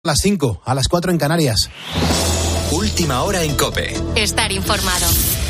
A las 5, a las 4 en Canarias. Última hora en COPE. Estar informado.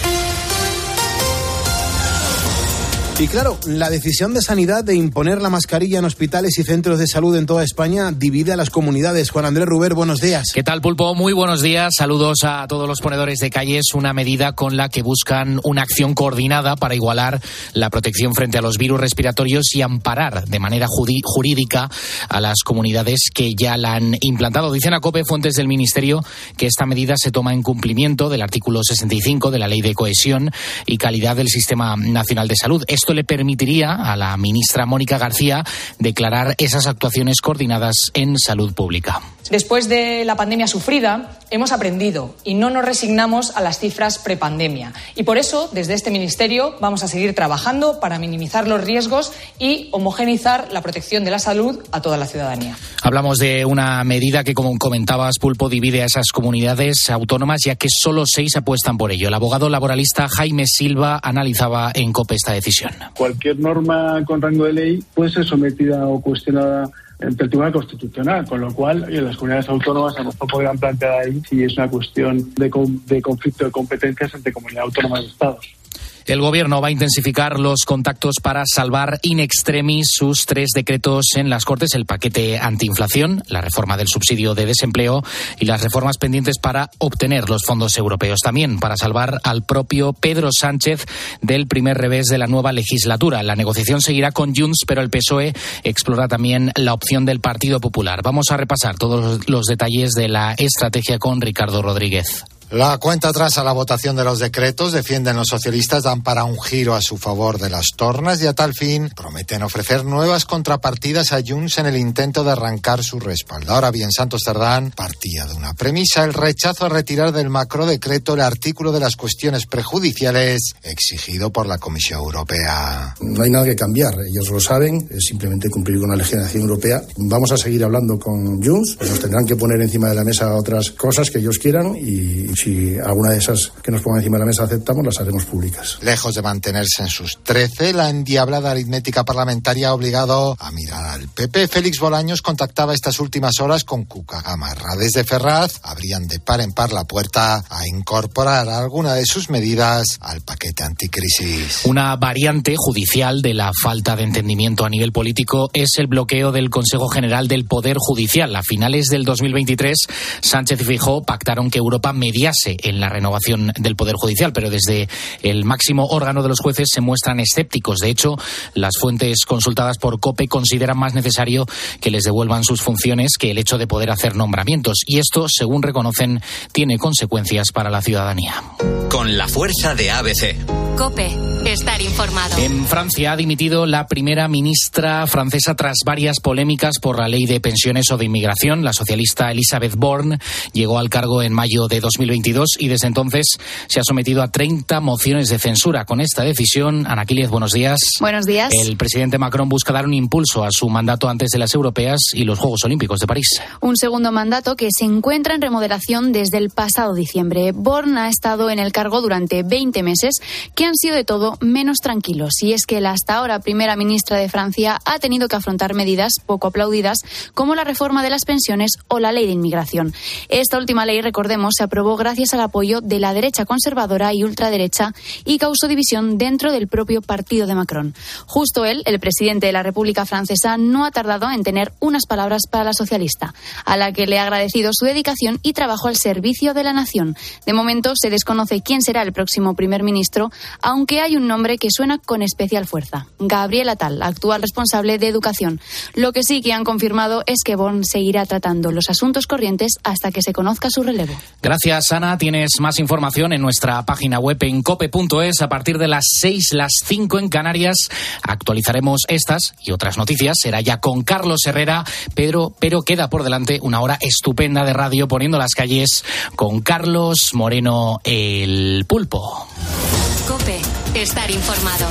Y claro, la decisión de Sanidad de imponer la mascarilla en hospitales y centros de salud en toda España divide a las comunidades. Juan Andrés Ruber, buenos días. ¿Qué tal, Pulpo? Muy buenos días. Saludos a todos los ponedores de calles. Una medida con la que buscan una acción coordinada para igualar la protección frente a los virus respiratorios y amparar de manera jurídica a las comunidades que ya la han implantado. Dicen a COPE fuentes del Ministerio que esta medida se toma en cumplimiento del artículo 65 de la Ley de Cohesión y Calidad del Sistema Nacional de Salud. Esto le permitiría a la ministra Mónica García declarar esas actuaciones coordinadas en salud pública. Después de la pandemia sufrida, hemos aprendido y no nos resignamos a las cifras prepandemia. Y por eso, desde este Ministerio, vamos a seguir trabajando para minimizar los riesgos y homogeneizar la protección de la salud a toda la ciudadanía. Hablamos de una medida que, como comentabas, Pulpo, divide a esas comunidades autónomas, ya que solo 6 apuestan por ello. El abogado laboralista Jaime Silva analizaba en COPE esta decisión. Cualquier norma con rango de ley puede ser sometida o cuestionada ante el Tribunal Constitucional, con lo cual las comunidades autónomas a lo mejor podrían plantear ahí si es una cuestión de conflicto de competencias entre comunidades autónomas y estados. El Gobierno va a intensificar los contactos para salvar in extremis sus 3 decretos en las Cortes: el paquete antiinflación, la reforma del subsidio de desempleo y las reformas pendientes para obtener los fondos europeos. También para salvar al propio Pedro Sánchez del primer revés de la nueva legislatura. La negociación seguirá con Junts, pero el PSOE explora también la opción del Partido Popular. Vamos a repasar todos los detalles de la estrategia con Ricardo Rodríguez. La cuenta atrás a la votación de los decretos, defienden los socialistas, dan para un giro a su favor de las tornas y a tal fin prometen ofrecer nuevas contrapartidas a Junts en el intento de arrancar su respaldo. Ahora bien, Santos Cerdán partía de una premisa: el rechazo a retirar del macrodecreto el artículo de las cuestiones prejudiciales exigido por la Comisión Europea. No hay nada que cambiar, ellos lo saben, es simplemente cumplir con la legislación europea. Vamos a seguir hablando con Junts, pues nos tendrán que poner encima de la mesa otras cosas que ellos quieran y si alguna de esas que nos pongan encima de la mesa aceptamos, las haremos públicas. Lejos de mantenerse en sus 13, la endiablada aritmética parlamentaria ha obligado a mirar al PP. Félix Bolaños contactaba estas últimas horas con Cuca Gamarra. Desde Ferraz abrían de par en par la puerta a incorporar alguna de sus medidas al paquete anticrisis. Una variante judicial de la falta de entendimiento a nivel político es el bloqueo del Consejo General del Poder Judicial. A finales del 2023, Sánchez y Feijóo pactaron que Europa mediase en la renovación del Poder Judicial, pero desde el máximo órgano de los jueces se muestran escépticos. De hecho, las fuentes consultadas por COPE consideran más necesario que les devuelvan sus funciones que el hecho de poder hacer nombramientos. Y esto, según reconocen, tiene consecuencias para la ciudadanía. Con la fuerza de ABC. COPE. Estar informado. En Francia ha dimitido la primera ministra francesa tras varias polémicas por la ley de pensiones o de inmigración. La socialista Elisabeth Borne llegó al cargo en mayo de 2022 y desde entonces se ha sometido a 30 mociones de censura. Con esta decisión, Ana Quílez, buenos días. Buenos días. El presidente Macron busca dar un impulso a su mandato antes de las europeas y los Juegos Olímpicos de París. Un segundo mandato que se encuentra en remodelación desde el pasado diciembre. Borne ha estado en el cargo durante 20 meses que han sido de todo menos tranquilos. Y es que la hasta ahora primera ministra de Francia ha tenido que afrontar medidas poco aplaudidas como la reforma de las pensiones o la ley de inmigración. Esta última ley, recordemos, se aprobó gracias al apoyo de la derecha conservadora y ultraderecha y causó división dentro del propio partido de Macron. Justo él, el presidente de la República Francesa, no ha tardado en tener unas palabras para la socialista, a la que le ha agradecido su dedicación y trabajo al servicio de la nación. De momento se desconoce quién será el próximo primer ministro, aunque hay un nombre que suena con especial fuerza: Gabriel Attal, actual responsable de Educación. Lo que sí que han confirmado es que Borne seguirá tratando los asuntos corrientes hasta que se conozca su relevo. Gracias, Ana. Tienes más información en nuestra página web en cope.es. A partir de las 6, las 5 en Canarias, actualizaremos estas y otras noticias. Será ya con Carlos Herrera, pero queda por delante una hora estupenda de radio poniendo las calles con Carlos Moreno, el Pulpo. COPE. Estar informado.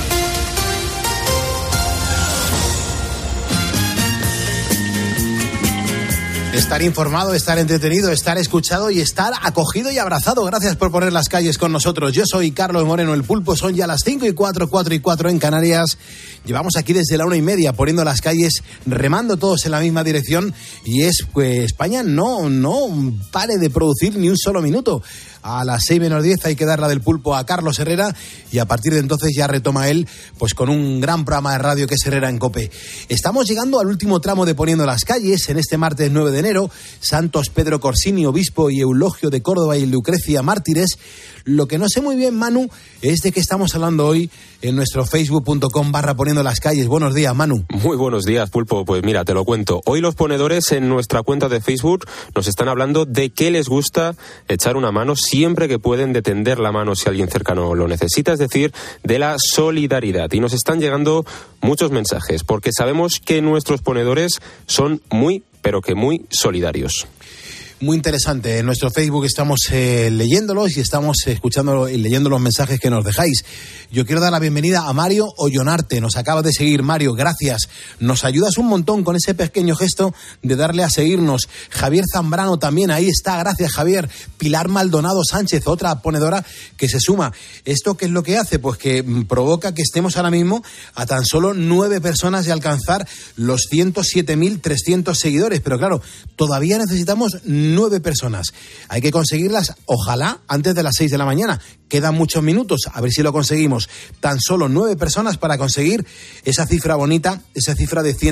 Estar informado, estar entretenido, estar escuchado y estar acogido y abrazado. Gracias por poner las calles con nosotros. Yo soy Carlos Moreno, el Pulpo. Son ya las 5:04, 4:04 en Canarias. Llevamos aquí desde la 1:30 poniendo las calles, remando todos en la misma dirección. Y es que España no pare de producir ni un solo minuto. A las 6:10 hay que dar la del Pulpo a Carlos Herrera y a partir de entonces ya retoma él pues con un gran programa de radio que es Herrera en COPE. Estamos llegando al último tramo de Poniendo las calles en este martes 9 de enero. Santos Pedro Corsini, obispo, y Eulogio de Córdoba y Lucrecia, mártires. Lo que no sé muy bien, Manu, es de qué estamos hablando hoy en nuestro facebook.com/Poniendo las calles. Buenos días, Manu. Muy buenos días, Pulpo. Pues mira, te lo cuento. Hoy los ponedores en nuestra cuenta de Facebook nos están hablando de que les gusta echar una mano siempre que pueden, de tender la mano si alguien cercano lo necesita, es decir, de la solidaridad. Y nos están llegando muchos mensajes, porque sabemos que nuestros ponedores son muy, pero que muy solidarios. Muy interesante. En nuestro Facebook estamos leyéndolos y estamos escuchando y leyendo los mensajes que nos dejáis. Yo quiero dar la bienvenida a Mario Ollonarte. Nos acaba de seguir, Mario. Gracias. Nos ayudas un montón con ese pequeño gesto de darle a seguirnos. Javier Zambrano también. Ahí está. Gracias, Javier. Pilar Maldonado Sánchez, otra ponedora que se suma. ¿Esto qué es lo que hace? Pues que provoca que estemos ahora mismo a tan solo 9 personas de alcanzar los 107.300 seguidores. Pero claro, todavía necesitamos 9 personas. Hay que conseguirlas, ojalá, antes de las 6 de la mañana. Quedan muchos minutos, a ver si lo conseguimos. Tan solo 9 personas para conseguir esa cifra bonita, esa cifra de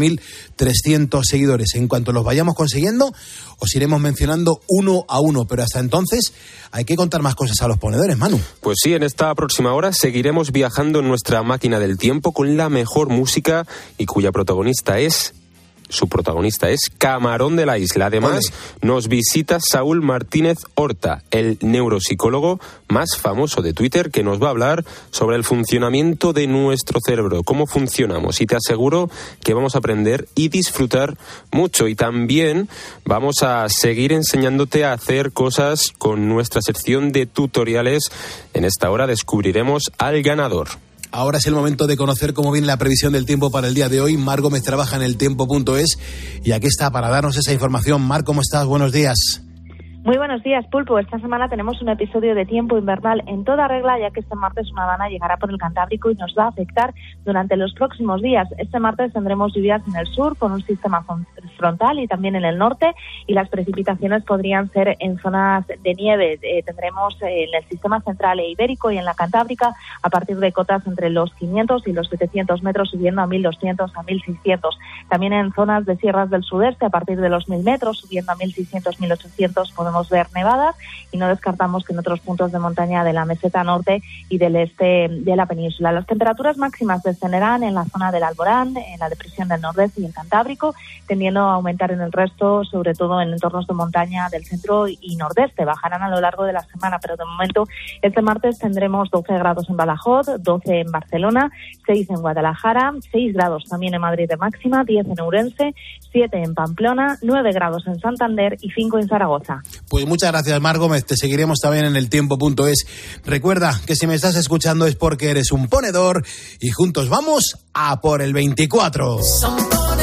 107.300 seguidores. En cuanto los vayamos consiguiendo, os iremos mencionando uno a uno. Pero hasta entonces hay que contar más cosas a los ponedores, Manu. Pues sí, en esta próxima hora seguiremos viajando en nuestra máquina del tiempo con la mejor música y cuya protagonista es... Su protagonista es Camarón de la Isla. Además, nos visita Saúl Martínez Horta, el neuropsicólogo más famoso de Twitter, que nos va a hablar sobre el funcionamiento de nuestro cerebro, cómo funcionamos. Y te aseguro que vamos a aprender y disfrutar mucho. Y también vamos a seguir enseñándote a hacer cosas con nuestra sección de tutoriales. En esta hora descubriremos al ganador. Ahora es el momento de conocer cómo viene la previsión del tiempo para el día de hoy. Mar Gómez trabaja en eltiempo.es y aquí está para darnos esa información. Mar, ¿cómo estás? Buenos días. Muy buenos días, Pulpo. Esta semana tenemos un episodio de tiempo invernal en toda regla, ya que este martes una dana llegará por el Cantábrico y nos va a afectar durante los próximos días. Este martes tendremos lluvias en el sur con un sistema frontal y también en el norte, y las precipitaciones podrían ser en zonas de nieve. Tendremos en el sistema central e ibérico y en la Cantábrica a partir de cotas entre los 500 y los 700 metros, subiendo a 1.200 a 1.600. También en zonas de sierras del sudeste a partir de los 1.000 metros, subiendo a 1.600, 1.800, podemos ver nevadas, y no descartamos que en otros puntos de montaña de la meseta norte y del este de la península. Las temperaturas máximas descenderán en la zona del Alborán, en la depresión del Nordeste y en Cantábrico, tendiendo a aumentar en el resto, sobre todo en entornos de montaña del centro y nordeste. Bajarán a lo largo de la semana, pero de momento este martes tendremos 12 grados en Badajoz, 12 en Barcelona, 6 en Guadalajara, 6 grados también en Madrid de máxima, 10 en Ourense, 7 en Pamplona, 9 grados en Santander y 5 en Zaragoza. Pues muchas gracias, Mar Gómez. Te seguiremos también en eltiempo.es. Recuerda que si me estás escuchando es porque eres un ponedor y juntos vamos a por el 24. Son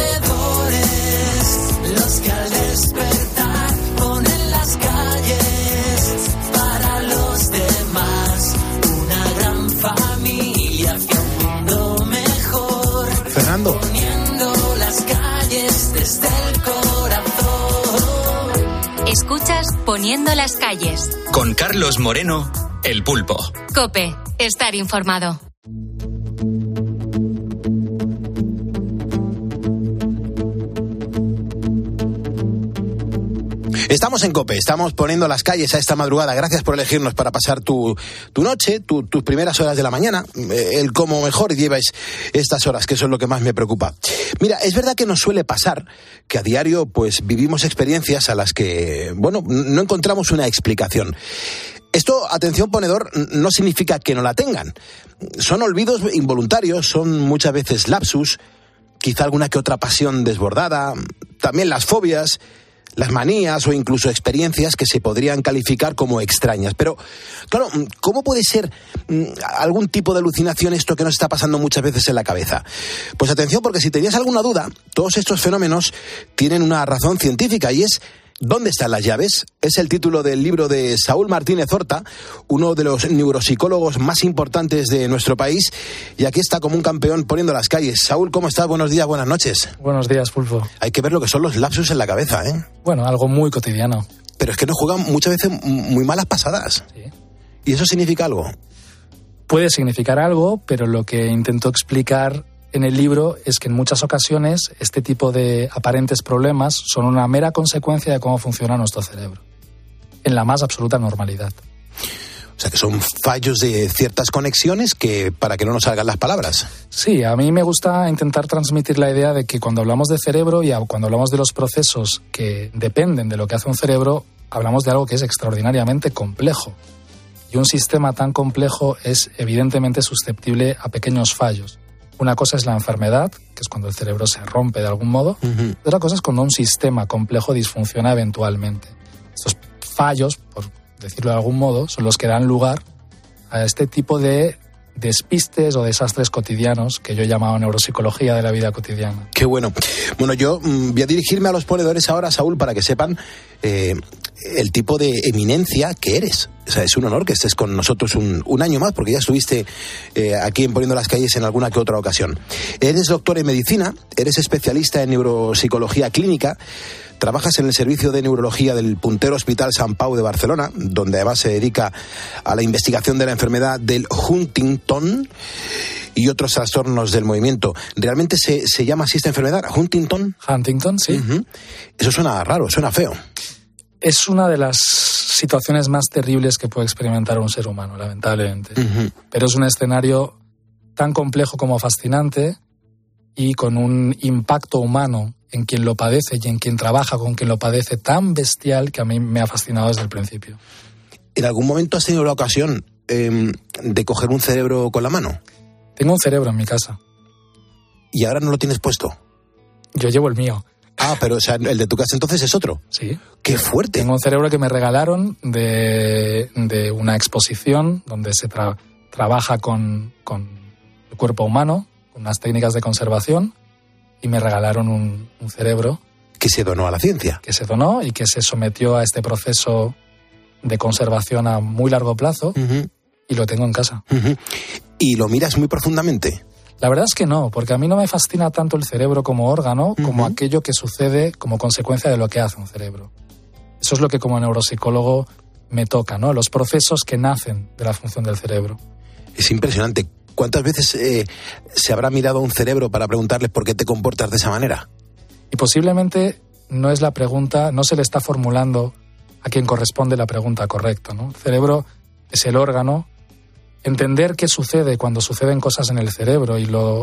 ponedores los que al despertar ponen las calles para los demás. Una gran familia hacia un mundo mejor. Fernando. Poniendo las calles desde el corazón. Escuchas Poniendo las calles. Con Carlos Moreno, el Pulpo. COPE. Estar informado. Estamos en COPE, estamos poniendo las calles a esta madrugada. Gracias por elegirnos para pasar tu noche, tus primeras horas de la mañana, el cómo mejor lleváis estas horas, que eso es lo que más me preocupa. Mira, es verdad que nos suele pasar que a diario pues vivimos experiencias a las que, bueno, no encontramos una explicación. Esto, atención ponedor, no significa que no la tengan. Son olvidos involuntarios, son muchas veces lapsus, quizá alguna que otra pasión desbordada, también las fobias, las manías o incluso experiencias que se podrían calificar como extrañas. Pero, claro, ¿cómo puede ser algún tipo de alucinación esto que nos está pasando muchas veces en la cabeza? Pues atención, porque si tenías alguna duda, todos estos fenómenos tienen una razón científica y es ¿dónde están las llaves? Es el título del libro de Saúl Martínez Horta, uno de los neuropsicólogos más importantes de nuestro país, y aquí está como un campeón poniendo las calles. Saúl, ¿cómo estás? Buenos días, buenas noches. Buenos días, Pulpo. Hay que ver lo que son los lapsus en la cabeza, ¿eh? Bueno, algo muy cotidiano. Pero es que nos juegan muchas veces muy malas pasadas. Sí. ¿Y eso significa algo? Puede significar algo, pero lo que intento explicar en el libro es que en muchas ocasiones este tipo de aparentes problemas son una mera consecuencia de cómo funciona nuestro cerebro, en la más absoluta normalidad. O sea, que son fallos de ciertas conexiones que para que no nos salgan las palabras. Sí, a mí me gusta intentar transmitir la idea de que cuando hablamos de cerebro y cuando hablamos de los procesos que dependen de lo que hace un cerebro, hablamos de algo que es extraordinariamente complejo. Y un sistema tan complejo es evidentemente susceptible a pequeños fallos. Una cosa es la enfermedad, que es cuando el cerebro se rompe de algún modo. Uh-huh. Otra cosa es cuando un sistema complejo disfunciona eventualmente. Estos fallos, por decirlo de algún modo, son los que dan lugar a este tipo de despistes o desastres cotidianos que yo he llamado neuropsicología de la vida cotidiana. Qué bueno. Bueno, yo voy a dirigirme a los ponedores ahora, Saúl, para que sepan el tipo de eminencia que eres. O sea, es un honor que estés con nosotros un año más, porque ya estuviste aquí en Poniendo las Calles en alguna que otra ocasión. Eres doctor en medicina, eres especialista en neuropsicología clínica, trabajas en el servicio de neurología del puntero Hospital Sant Pau de Barcelona, donde además se dedica a la investigación de la enfermedad del Huntington y otros trastornos del movimiento. ¿Realmente se llama así esta enfermedad? ¿Huntington? Huntington, sí. Uh-huh. Eso suena raro, suena feo. Es una de las situaciones más terribles que puede experimentar un ser humano, lamentablemente. Uh-huh. Pero es un escenario tan complejo como fascinante y con un impacto humano en quien lo padece y en quien trabaja con quien lo padece tan bestial que a mí me ha fascinado desde el principio. ¿En algún momento has tenido la ocasión de coger un cerebro con la mano? Tengo un cerebro en mi casa. ¿Y ahora no lo tienes puesto? Yo llevo el mío. Ah, pero o sea, el de tu casa entonces es otro. Sí. ¡Qué fuerte! Tengo un cerebro que me regalaron de una exposición donde se trabaja con el cuerpo humano, con unas técnicas de conservación, y me regalaron un cerebro. Que se donó a la ciencia. Que se donó y que se sometió a este proceso de conservación a muy largo plazo, uh-huh. Y lo tengo en casa. Uh-huh. ¿Y lo miras muy profundamente? La verdad es que no, porque a mí no me fascina tanto el cerebro como órgano, uh-huh. como aquello que sucede como consecuencia de lo que hace un cerebro. Eso es lo que como neuropsicólogo me toca, ¿no? Los procesos que nacen de la función del cerebro. Es impresionante. ¿Cuántas veces se habrá mirado a un cerebro para preguntarle por qué te comportas de esa manera? Y posiblemente no es la pregunta, no se le está formulando a quien corresponde la pregunta correcta, ¿no? El cerebro es el órgano. Entender qué sucede cuando suceden cosas en el cerebro y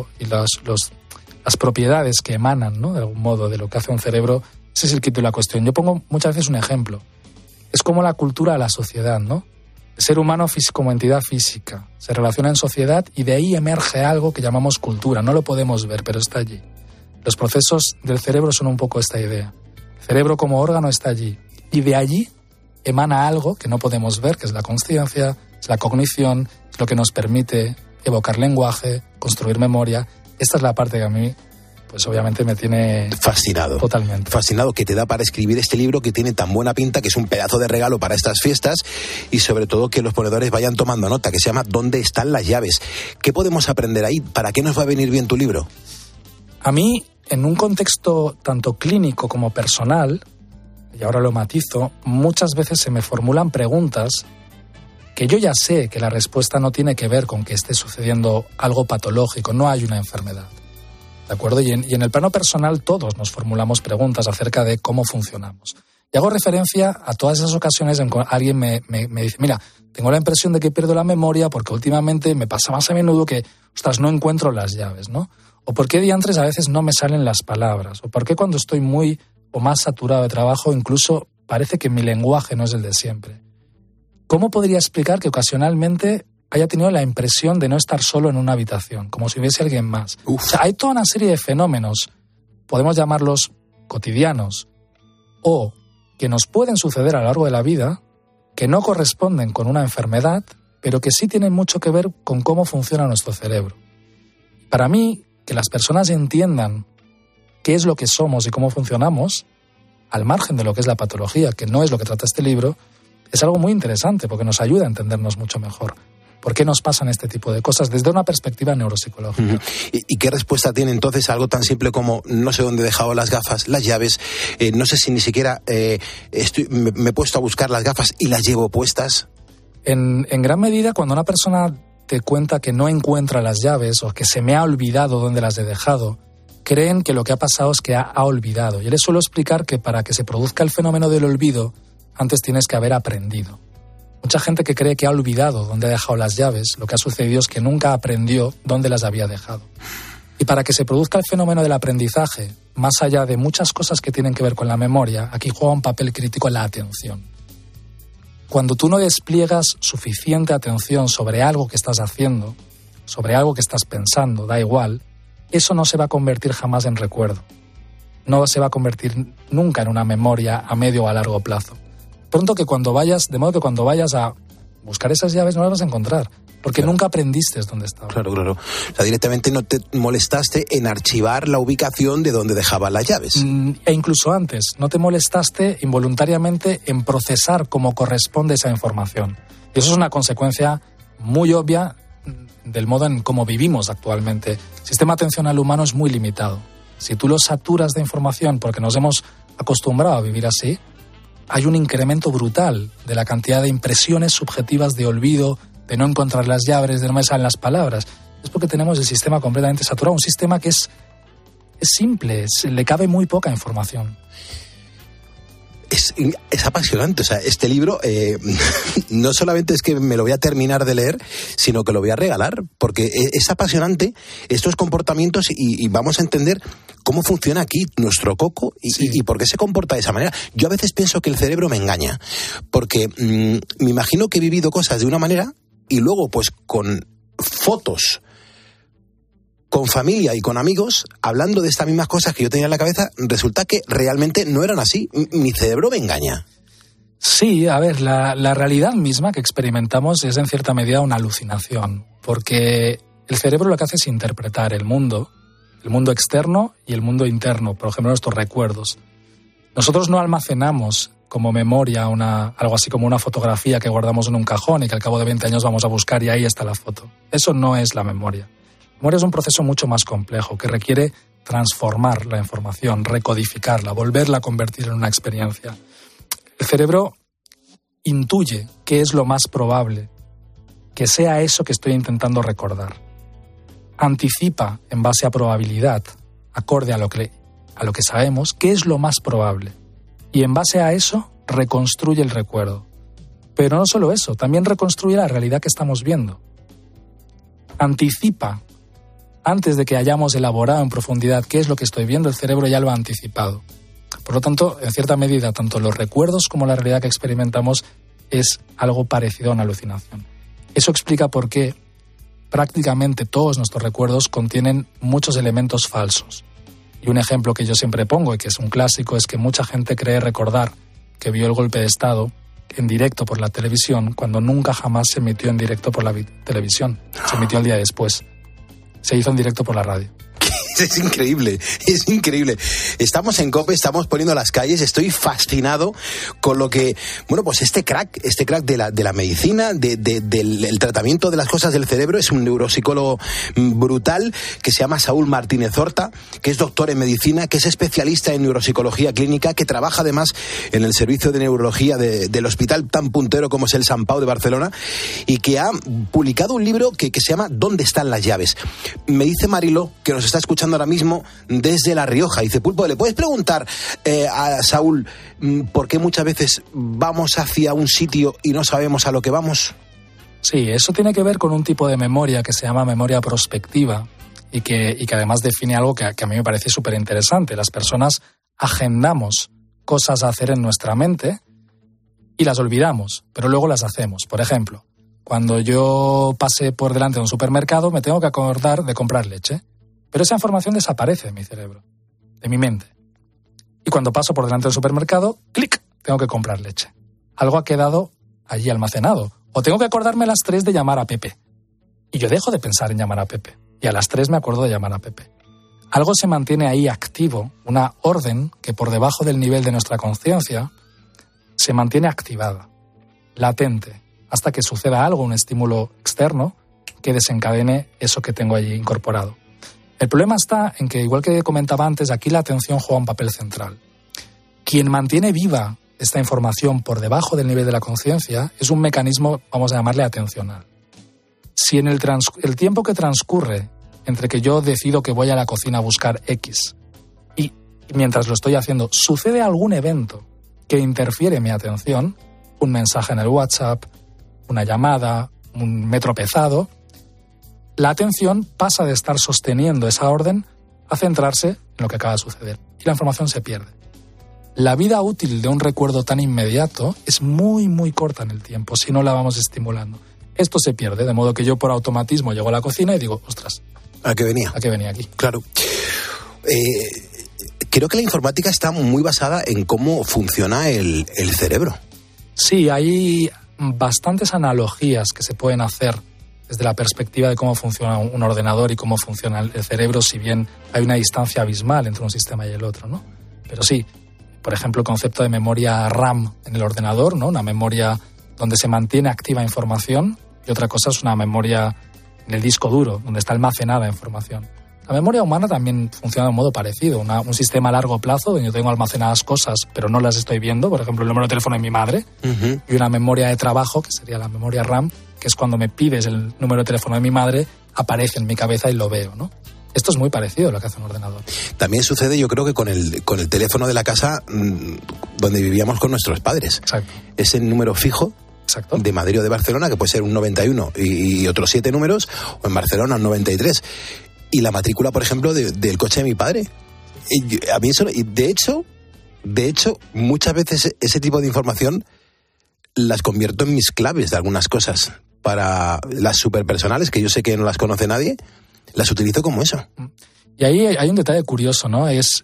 las propiedades que emanan, ¿no? De algún modo de lo que hace un cerebro, ese es el quid de la cuestión. Yo pongo muchas veces un ejemplo. Es como la cultura a la sociedad, ¿no? El ser humano como entidad física se relaciona en sociedad y de ahí emerge algo que llamamos cultura. No lo podemos ver, pero está allí. Los procesos del cerebro son un poco esta idea. El cerebro como órgano está allí y de allí emana algo que no podemos ver, que es la consciencia, es la cognición, es lo que nos permite evocar lenguaje, construir memoria. Esta es la parte que a mí, pues obviamente me tiene fascinado. Totalmente. Fascinado, que te da para escribir este libro que tiene tan buena pinta, que es un pedazo de regalo para estas fiestas y sobre todo que los ponedores vayan tomando nota, que se llama ¿Dónde están las llaves? ¿Qué podemos aprender ahí? ¿Para qué nos va a venir bien tu libro? A mí, en un contexto tanto clínico como personal, y ahora lo matizo, muchas veces se me formulan preguntas que yo ya sé que la respuesta no tiene que ver con que esté sucediendo algo patológico, no hay una enfermedad. ¿De acuerdo? Y en el plano personal todos nos formulamos preguntas acerca de cómo funcionamos. Y hago referencia a todas esas ocasiones en que alguien me dice, mira, tengo la impresión de que pierdo la memoria porque últimamente me pasa más a menudo que, ostras, no encuentro las llaves, ¿no? O por qué diantres a veces no me salen las palabras. O por qué cuando estoy muy o más saturado de trabajo incluso parece que mi lenguaje no es el de siempre. ¿Cómo podría explicar que ocasionalmente haya tenido la impresión de no estar solo en una habitación, como si hubiese alguien más? O sea, hay toda una serie de fenómenos, podemos llamarlos cotidianos, o que nos pueden suceder a lo largo de la vida, que no corresponden con una enfermedad, pero que sí tienen mucho que ver con cómo funciona nuestro cerebro. Para mí, que las personas entiendan qué es lo que somos y cómo funcionamos, al margen de lo que es la patología, que no es lo que trata este libro, es algo muy interesante porque nos ayuda a entendernos mucho mejor. ¿Por qué nos pasan este tipo de cosas desde una perspectiva neuropsicológica? ¿Y qué respuesta tiene entonces a algo tan simple como no sé dónde he dejado las gafas, las llaves, no sé si ni siquiera me he puesto a buscar las gafas y las llevo puestas? En gran medida, cuando una persona te cuenta que no encuentra las llaves o que se me ha olvidado dónde las he dejado, creen que lo que ha pasado es que ha olvidado. Yo les suelo explicar que para que se produzca el fenómeno del olvido, antes tienes que haber aprendido. Mucha gente que cree que ha olvidado dónde ha dejado las llaves, lo que ha sucedido es que nunca aprendió dónde las había dejado. Y para que se produzca el fenómeno del aprendizaje, más allá de muchas cosas que tienen que ver con la memoria, aquí juega un papel crítico la atención. Cuando tú no despliegas suficiente atención sobre algo que estás haciendo, sobre algo que estás pensando, da igual, eso no se va a convertir jamás en recuerdo. No se va a convertir nunca en una memoria a medio o a largo plazo. De modo que cuando vayas a buscar esas llaves no las vas a encontrar, porque nunca aprendiste dónde estaban. Claro. O sea, directamente no te molestaste en archivar la ubicación de donde dejaba las llaves. E incluso antes, no te molestaste involuntariamente en procesar cómo corresponde esa información. Y eso es una consecuencia muy obvia del modo en cómo vivimos actualmente. El sistema atencional humano es muy limitado. Si tú lo saturas de información porque nos hemos acostumbrado a vivir así, hay un incremento brutal de la cantidad de impresiones subjetivas de olvido, de no encontrar las llaves, de no me salen las palabras. Es porque tenemos el sistema completamente saturado, un sistema que es simple, le cabe muy poca información. Es apasionante, o sea, este libro no solamente es que me lo voy a terminar de leer, sino que lo voy a regalar, porque es apasionante estos comportamientos y vamos a entender cómo funciona aquí nuestro coco y por qué se comporta de esa manera. Yo a veces pienso que el cerebro me engaña, porque me imagino que he vivido cosas de una manera y luego pues con fotos, con familia y con amigos, hablando de estas mismas cosas que yo tenía en la cabeza, resulta que realmente no eran así. Mi cerebro me engaña. Sí, a ver, la realidad misma que experimentamos es en cierta medida una alucinación, porque el cerebro lo que hace es interpretar el mundo externo y el mundo interno, por ejemplo, nuestros recuerdos. Nosotros no almacenamos como memoria algo así como una fotografía que guardamos en un cajón y que al cabo de 20 años vamos a buscar y ahí está la foto. Eso no es la memoria. La memoria es un proceso mucho más complejo que requiere transformar la información, recodificarla, volverla a convertir en una experiencia. El cerebro intuye qué es lo más probable que sea eso que estoy intentando recordar. Anticipa en base a probabilidad, acorde a lo que sabemos, qué es lo más probable. Y en base a eso reconstruye el recuerdo. Pero no solo eso, también reconstruye la realidad que estamos viendo. Anticipa. Antes de que hayamos elaborado en profundidad qué es lo que estoy viendo, el cerebro ya lo ha anticipado. Por lo tanto, en cierta medida, tanto los recuerdos como la realidad que experimentamos es algo parecido a una alucinación. Eso explica por qué prácticamente todos nuestros recuerdos contienen muchos elementos falsos. Y un ejemplo que yo siempre pongo y que es un clásico es que mucha gente cree recordar que vio el golpe de Estado en directo por la televisión cuando nunca jamás se emitió en directo por la televisión. Se emitió el día después. Se hizo en directo por la radio. Es increíble. Estamos en COPE, estamos poniendo las calles, estoy fascinado con lo que, pues este crack de la medicina, del tratamiento de las cosas del cerebro, es un neuropsicólogo brutal que se llama Saúl Martínez Horta, que es doctor en medicina, que es especialista en neuropsicología clínica, que trabaja además en el servicio de neurología del hospital tan puntero como es el Sant Pau de Barcelona, y que ha publicado un libro que se llama ¿Dónde están las llaves? Me dice Mariló, que nos está escuchando ahora mismo desde La Rioja. Dice, Pulpo, ¿le puedes preguntar a Saúl por qué muchas veces vamos hacia un sitio y no sabemos a lo que vamos? Sí, eso tiene que ver con un tipo de memoria que se llama memoria prospectiva y que además define algo que a mí me parece súper interesante. Las personas agendamos cosas a hacer en nuestra mente y las olvidamos, pero luego las hacemos. Por ejemplo, cuando yo pase por delante de un supermercado me tengo que acordar de comprar leche. Pero esa información desaparece de mi cerebro, de mi mente. Y cuando paso por delante del supermercado, ¡clic!, tengo que comprar leche. Algo ha quedado allí almacenado. O tengo que acordarme a las 3 de llamar a Pepe. Y yo dejo de pensar en llamar a Pepe. Y a las 3 me acuerdo de llamar a Pepe. Algo se mantiene ahí activo, una orden que por debajo del nivel de nuestra conciencia se mantiene activada, latente, hasta que suceda algo, un estímulo externo, que desencadene eso que tengo allí incorporado. El problema está en que, igual que comentaba antes, aquí la atención juega un papel central. Quien mantiene viva esta información por debajo del nivel de la conciencia es un mecanismo, vamos a llamarle atencional. Si en el tiempo que transcurre entre que yo decido que voy a la cocina a buscar X y mientras lo estoy haciendo sucede algún evento que interfiere en mi atención, un mensaje en el WhatsApp, una llamada, me he tropezado, la atención pasa de estar sosteniendo esa orden a centrarse en lo que acaba de suceder y la información se pierde. La vida útil de un recuerdo tan inmediato es muy, muy corta en el tiempo si no la vamos estimulando. Esto se pierde, de modo que yo por automatismo llego a la cocina y digo, ostras, ¿a qué venía? ¿A qué venía aquí? Claro. Creo que la informática está muy basada en cómo funciona el cerebro. Sí, hay bastantes analogías que se pueden hacer desde la perspectiva de cómo funciona un ordenador y cómo funciona el cerebro, si bien hay una distancia abismal entre un sistema y el otro, ¿no? Pero sí, por ejemplo, el concepto de memoria RAM en el ordenador, ¿no? Una memoria donde se mantiene activa información, y otra cosa es una memoria en el disco duro, donde está almacenada información. La memoria humana también funciona de un modo parecido, un sistema a largo plazo donde yo tengo almacenadas cosas pero no las estoy viendo, por ejemplo el número de teléfono de mi madre, y una memoria de trabajo, que sería la memoria RAM, que es cuando me pides el número de teléfono de mi madre, aparece en mi cabeza y lo veo, ¿no? Esto es muy parecido a lo que hace un ordenador. También sucede, yo creo que con el teléfono de la casa donde vivíamos con nuestros padres. Exacto. Ese número fijo. Exacto. De Madrid o de Barcelona, que puede ser un 91 y otros 7 números, o en Barcelona un 93. Y la matrícula, por ejemplo, del coche de mi padre. A mí eso, de hecho, muchas veces ese tipo de información las convierto en mis claves de algunas cosas. Para las superpersonales, que yo sé que no las conoce nadie, las utilizo como eso. Y ahí hay un detalle curioso, ¿no? Es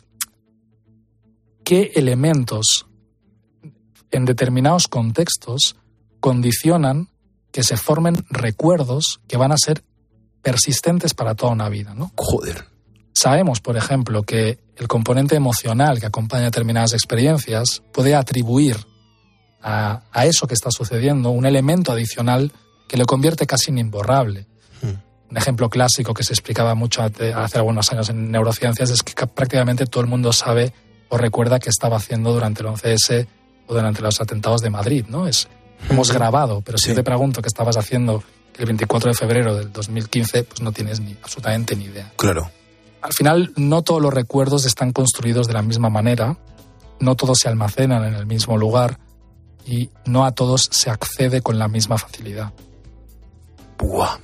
qué elementos en determinados contextos condicionan que se formen recuerdos que van a ser persistentes para toda una vida, ¿no? Joder. Sabemos, por ejemplo, que el componente emocional que acompaña determinadas experiencias puede atribuir a eso que está sucediendo un elemento adicional que lo convierte casi en imborrable. Un ejemplo clásico que se explicaba mucho hace algunos años en neurociencias es que prácticamente todo el mundo sabe o recuerda qué estaba haciendo durante el 11S o durante los atentados de Madrid, ¿no? Hemos grabado, pero si yo te pregunto qué estabas haciendo el 24 de febrero del 2015, pues no tienes absolutamente ni idea. Claro. Al final, no todos los recuerdos están construidos de la misma manera, no todos se almacenan en el mismo lugar y no a todos se accede con la misma facilidad. ¡Buah!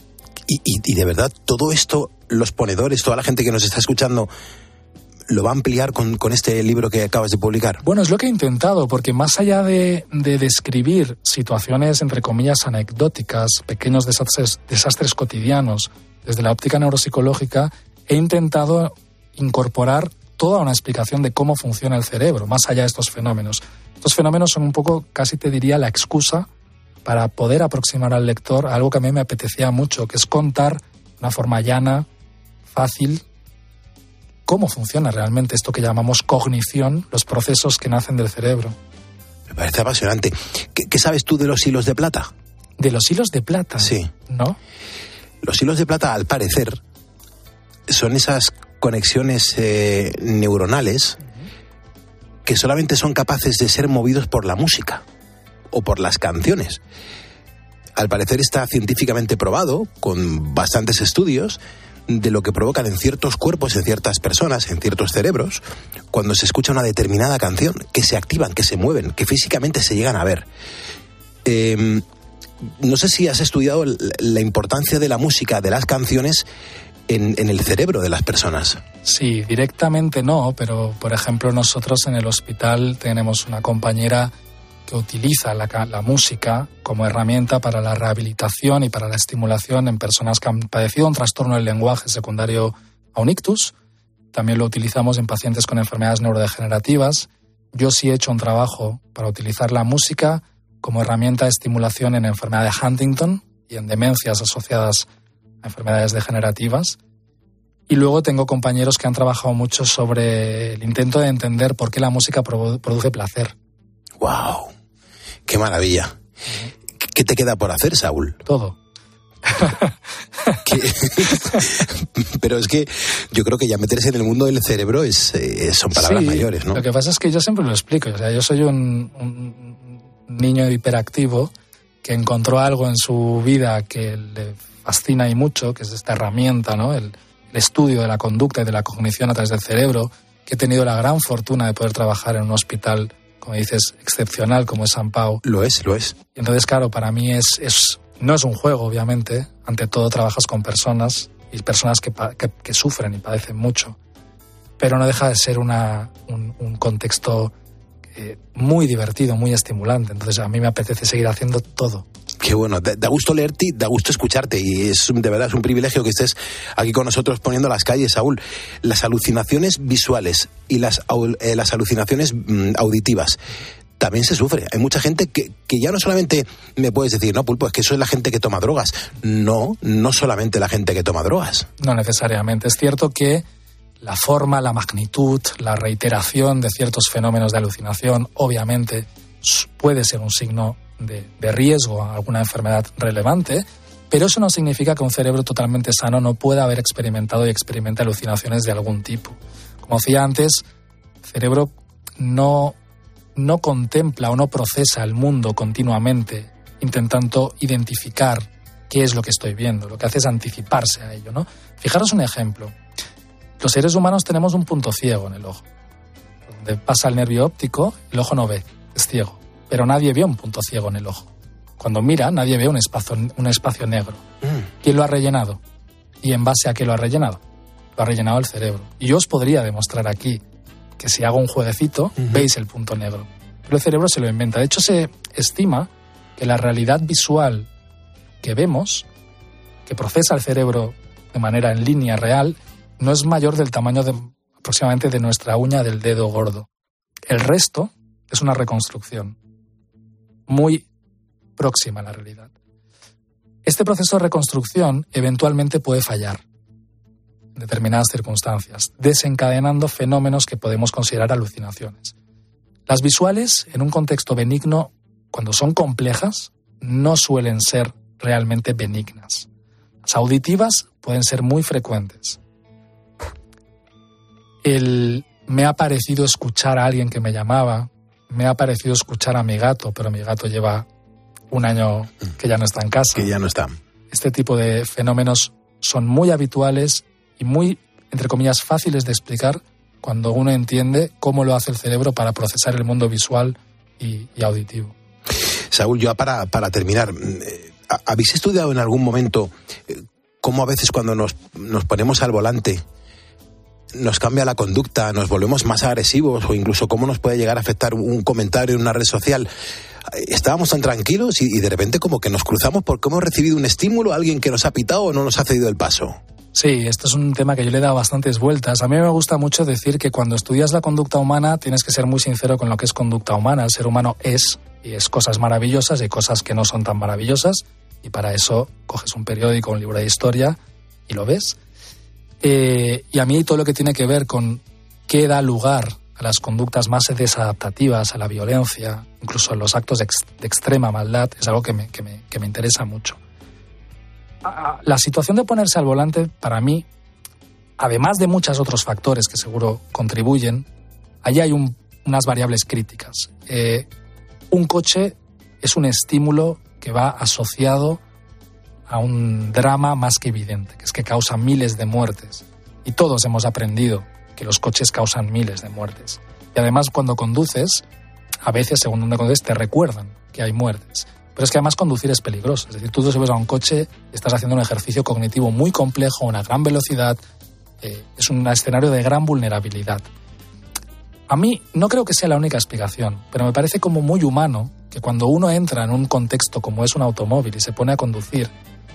Y de verdad, todo esto, los ponedores, toda la gente que nos está escuchando, ¿lo va a ampliar con este libro que acabas de publicar? Bueno, es lo que he intentado, porque más allá de describir situaciones, entre comillas, anecdóticas, pequeños desastres cotidianos, desde la óptica neuropsicológica, he intentado incorporar toda una explicación de cómo funciona el cerebro, más allá de estos fenómenos. Estos fenómenos son un poco, casi te diría, la excusa para poder aproximar al lector a algo que a mí me apetecía mucho, que es contar de una forma llana, fácil, cómo funciona realmente esto que llamamos cognición, los procesos que nacen del cerebro. Me parece apasionante. ¿Qué sabes tú de los hilos de plata? ¿De los hilos de plata? Sí. ¿No? Los hilos de plata, al parecer, son esas conexiones neuronales que solamente son capaces de ser movidos por la música o por las canciones. Al parecer está científicamente probado, con bastantes estudios, de lo que provocan en ciertos cuerpos, en ciertas personas, en ciertos cerebros, cuando se escucha una determinada canción, que se activan, que se mueven, que físicamente se llegan a ver. No sé si has estudiado la importancia de la música, de las canciones, en el cerebro de las personas. Sí, directamente no, pero por ejemplo nosotros en el hospital tenemos una compañera que utiliza la música como herramienta para la rehabilitación y para la estimulación en personas que han padecido un trastorno del lenguaje secundario a un ictus. También lo utilizamos en pacientes con enfermedades neurodegenerativas yo sí he hecho un trabajo para utilizar la música como herramienta de estimulación en enfermedad de Huntington y en demencias asociadas a enfermedades degenerativas. Y luego tengo compañeros que han trabajado mucho sobre el intento de entender por qué la música produce placer. ¡Wow! ¡Qué maravilla! ¿Qué te queda por hacer, Saúl? Todo. Pero es que yo creo que ya meterse en el mundo del cerebro son palabras mayores, ¿no? Lo que pasa es que yo siempre lo explico. O sea, yo soy un niño hiperactivo que encontró algo en su vida que le fascina y mucho, que es esta herramienta, ¿no? El estudio de la conducta y de la cognición a través del cerebro, que he tenido la gran fortuna de poder trabajar en un hospital, como dices, excepcional como es San Pau. Lo es. Y entonces, claro, para mí no es un juego, obviamente. Ante todo trabajas con personas y personas que sufren y padecen mucho. Pero no deja de ser un contexto muy divertido, muy estimulante. Entonces a mí me apetece seguir haciendo todo. Qué bueno, da gusto leerte, da gusto escucharte y de verdad es un privilegio que estés aquí con nosotros poniendo las calles, Saúl. Las alucinaciones visuales y las alucinaciones auditivas también se sufre. Hay mucha gente que ya no solamente me puedes decir, no, Pulpo, es que eso es la gente que toma drogas. No solamente la gente que toma drogas. No necesariamente. Es cierto que la forma, la magnitud, la reiteración de ciertos fenómenos de alucinación, obviamente, puede ser un signo de riesgo a alguna enfermedad relevante, pero eso no significa que un cerebro totalmente sano no pueda haber experimentado y experimente alucinaciones de algún tipo. Como decía antes, el cerebro no contempla o no procesa el mundo continuamente intentando identificar qué es lo que estoy viendo. Lo que hace es anticiparse a ello, ¿no? Fijaros un ejemplo. Los seres humanos tenemos un punto ciego en el ojo. Donde pasa el nervio óptico, el ojo no ve, es ciego. Pero nadie ve un punto ciego en el ojo. Cuando mira, nadie ve un espacio negro. ¿Quién lo ha rellenado? ¿Y en base a qué lo ha rellenado? Lo ha rellenado el cerebro. Y yo os podría demostrar aquí que si hago un jueguecito, veis el punto negro. Pero el cerebro se lo inventa. De hecho, se estima que la realidad visual que vemos, que procesa el cerebro de manera en línea real, no es mayor del tamaño aproximadamente de nuestra uña del dedo gordo. El resto es una reconstrucción muy próxima a la realidad. Este proceso de reconstrucción eventualmente puede fallar en determinadas circunstancias, desencadenando fenómenos que podemos considerar alucinaciones. Las visuales, en un contexto benigno, cuando son complejas, no suelen ser realmente benignas. Las auditivas pueden ser muy frecuentes. Me ha parecido escuchar a alguien que me llamaba, me ha parecido escuchar a mi gato, pero mi gato lleva un año que ya no está en casa. Que ya no está. Este tipo de fenómenos son muy habituales y muy, entre comillas, fáciles de explicar cuando uno entiende cómo lo hace el cerebro para procesar el mundo visual y auditivo. Saúl, yo para terminar, ¿habéis estudiado en algún momento cómo a veces cuando nos ponemos al volante nos cambia la conducta, nos volvemos más agresivos o incluso cómo nos puede llegar a afectar un comentario en una red social? Estábamos tan tranquilos y de repente como que nos cruzamos porque hemos recibido un estímulo, alguien que nos ha pitado o no nos ha cedido el paso. Sí, esto es un tema que yo le he dado bastantes vueltas. A mí me gusta mucho decir que cuando estudias la conducta humana tienes que ser muy sincero con lo que es conducta humana. El ser humano es cosas maravillosas y cosas que no son tan maravillosas, y para eso coges un periódico, un libro de historia y lo ves. Y a mí todo lo que tiene que ver con qué da lugar a las conductas más desadaptativas, a la violencia, incluso a los actos de extrema maldad, es algo que me interesa mucho. La situación de ponerse al volante, para mí, además de muchos otros factores que seguro contribuyen, allí hay unas variables críticas. Un coche es un estímulo que va asociado a un drama más que evidente, que es que causa miles de muertes. Y todos hemos aprendido que los coches causan miles de muertes. Y además, cuando conduces, a veces, según donde conduces, te recuerdan que hay muertes. Pero es que además conducir es peligroso. Es decir, tú te subes a un coche y estás haciendo un ejercicio cognitivo muy complejo, a una gran velocidad. Es un escenario de gran vulnerabilidad. A mí no creo que sea la única explicación, pero me parece como muy humano que cuando uno entra en un contexto como es un automóvil y se pone a conducir,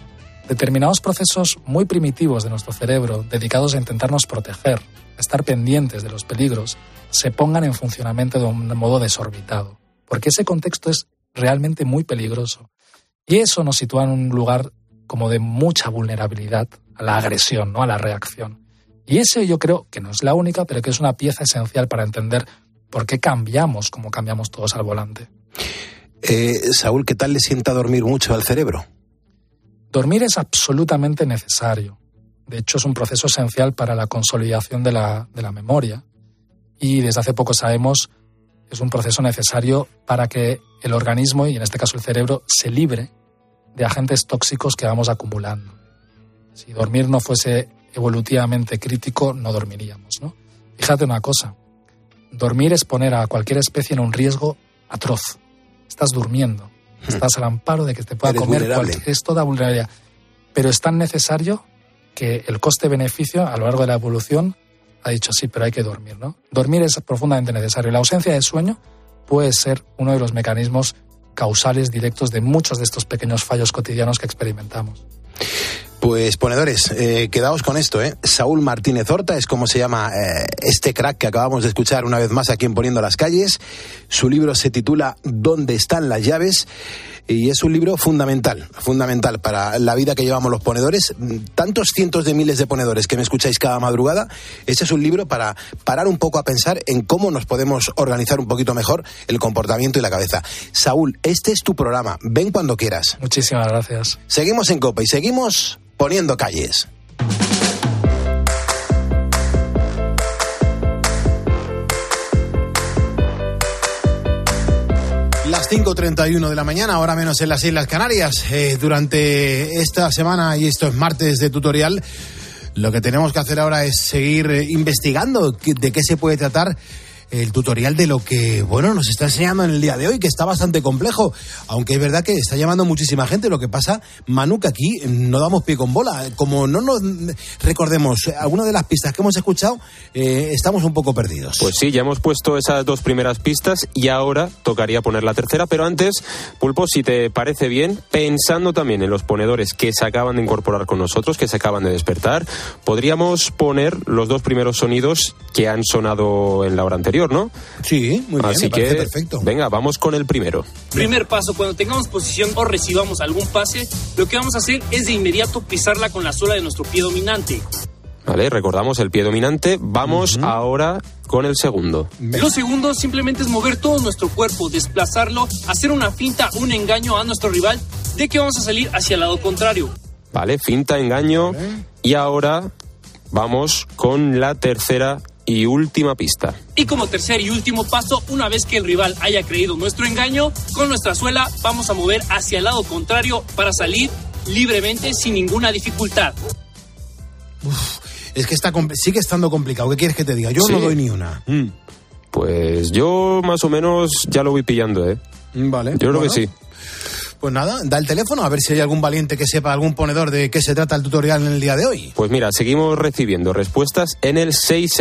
determinados procesos muy primitivos de nuestro cerebro, dedicados a intentarnos proteger, a estar pendientes de los peligros, se pongan en funcionamiento de un modo desorbitado. Porque ese contexto es realmente muy peligroso. Y eso nos sitúa en un lugar como de mucha vulnerabilidad a la agresión, ¿no? A la reacción. Y ese yo creo que no es la única, pero que es una pieza esencial para entender por qué cambiamos como cambiamos todos al volante. Saúl, ¿qué tal le sienta dormir mucho al cerebro? Dormir es absolutamente necesario. De hecho, es un proceso esencial para la consolidación de la memoria. Y desde hace poco sabemos que es un proceso necesario para que el organismo, y en este caso el cerebro, se libre de agentes tóxicos que vamos acumulando. Si dormir no fuese evolutivamente crítico, no dormiríamos, ¿no? Fíjate una cosa, dormir es poner a cualquier especie en un riesgo atroz. Estás durmiendo, estás al amparo de que te pueda comer cualquier... Es toda vulnerabilidad. Pero es tan necesario que el coste-beneficio a lo largo de la evolución ha dicho sí, pero hay que dormir, ¿no? Dormir es profundamente necesario. La ausencia de sueño puede ser uno de los mecanismos causales directos de muchos de estos pequeños fallos cotidianos que experimentamos. Pues ponedores, quedaos con esto, ¿eh? Saúl Martínez Horta es como se llama este crack que acabamos de escuchar una vez más aquí en Poniendo las Calles. Su libro se titula ¿Dónde están las llaves? Y es un libro fundamental para la vida que llevamos los ponedores. Tantos cientos de miles de ponedores que me escucháis cada madrugada. Este es un libro para parar un poco a pensar en cómo nos podemos organizar un poquito mejor el comportamiento y la cabeza. Saúl, este es tu programa. Ven cuando quieras. Muchísimas gracias. Seguimos en COPE y seguimos Poniendo Calles. Las 5:31 de la mañana, ahora menos en las Islas Canarias. Durante esta semana, y esto es martes de tutorial, lo que tenemos que hacer ahora es seguir investigando de qué se puede tratar el tutorial de lo que, bueno, nos está enseñando en el día de hoy, que está bastante complejo, aunque es verdad que está llamando muchísima gente. Lo que pasa, Manu, que aquí no damos pie con bola. Como no nos recordemos alguna de las pistas que hemos escuchado, estamos un poco perdidos. Pues sí, ya hemos puesto esas dos primeras pistas y ahora tocaría poner la tercera, pero antes, Pulpo, si te parece bien, pensando también en los ponedores que se acaban de incorporar con nosotros, que se acaban de despertar, podríamos poner los dos primeros sonidos que han sonado en la hora anterior, ¿no? Sí, muy bien, así me parece que, perfecto. Venga, vamos con el primero. Primer paso, cuando tengamos posición o recibamos algún pase, lo que vamos a hacer es de inmediato pisarla con la suela de nuestro pie dominante. Vale, recordamos el pie dominante. Vamos ahora con el segundo. Lo segundo simplemente es mover todo nuestro cuerpo, desplazarlo, hacer una finta, un engaño a nuestro rival de que vamos a salir hacia el lado contrario. Vale, finta, engaño. Vale. Y ahora vamos con la tercera y última pista. Y como tercer y último paso, una vez que el rival haya creído nuestro engaño, con nuestra suela vamos a mover hacia el lado contrario para salir libremente sin ninguna dificultad. Es que sigue estando complicado. ¿Qué quieres que te diga? Yo no doy ni una. Pues yo más o menos ya lo voy pillando, ¿eh? Vale. Yo creo que sí. Pues nada, da el teléfono a ver si hay algún valiente que sepa, algún ponedor de qué se trata el tutorial en el día de hoy. Pues mira, seguimos recibiendo respuestas en el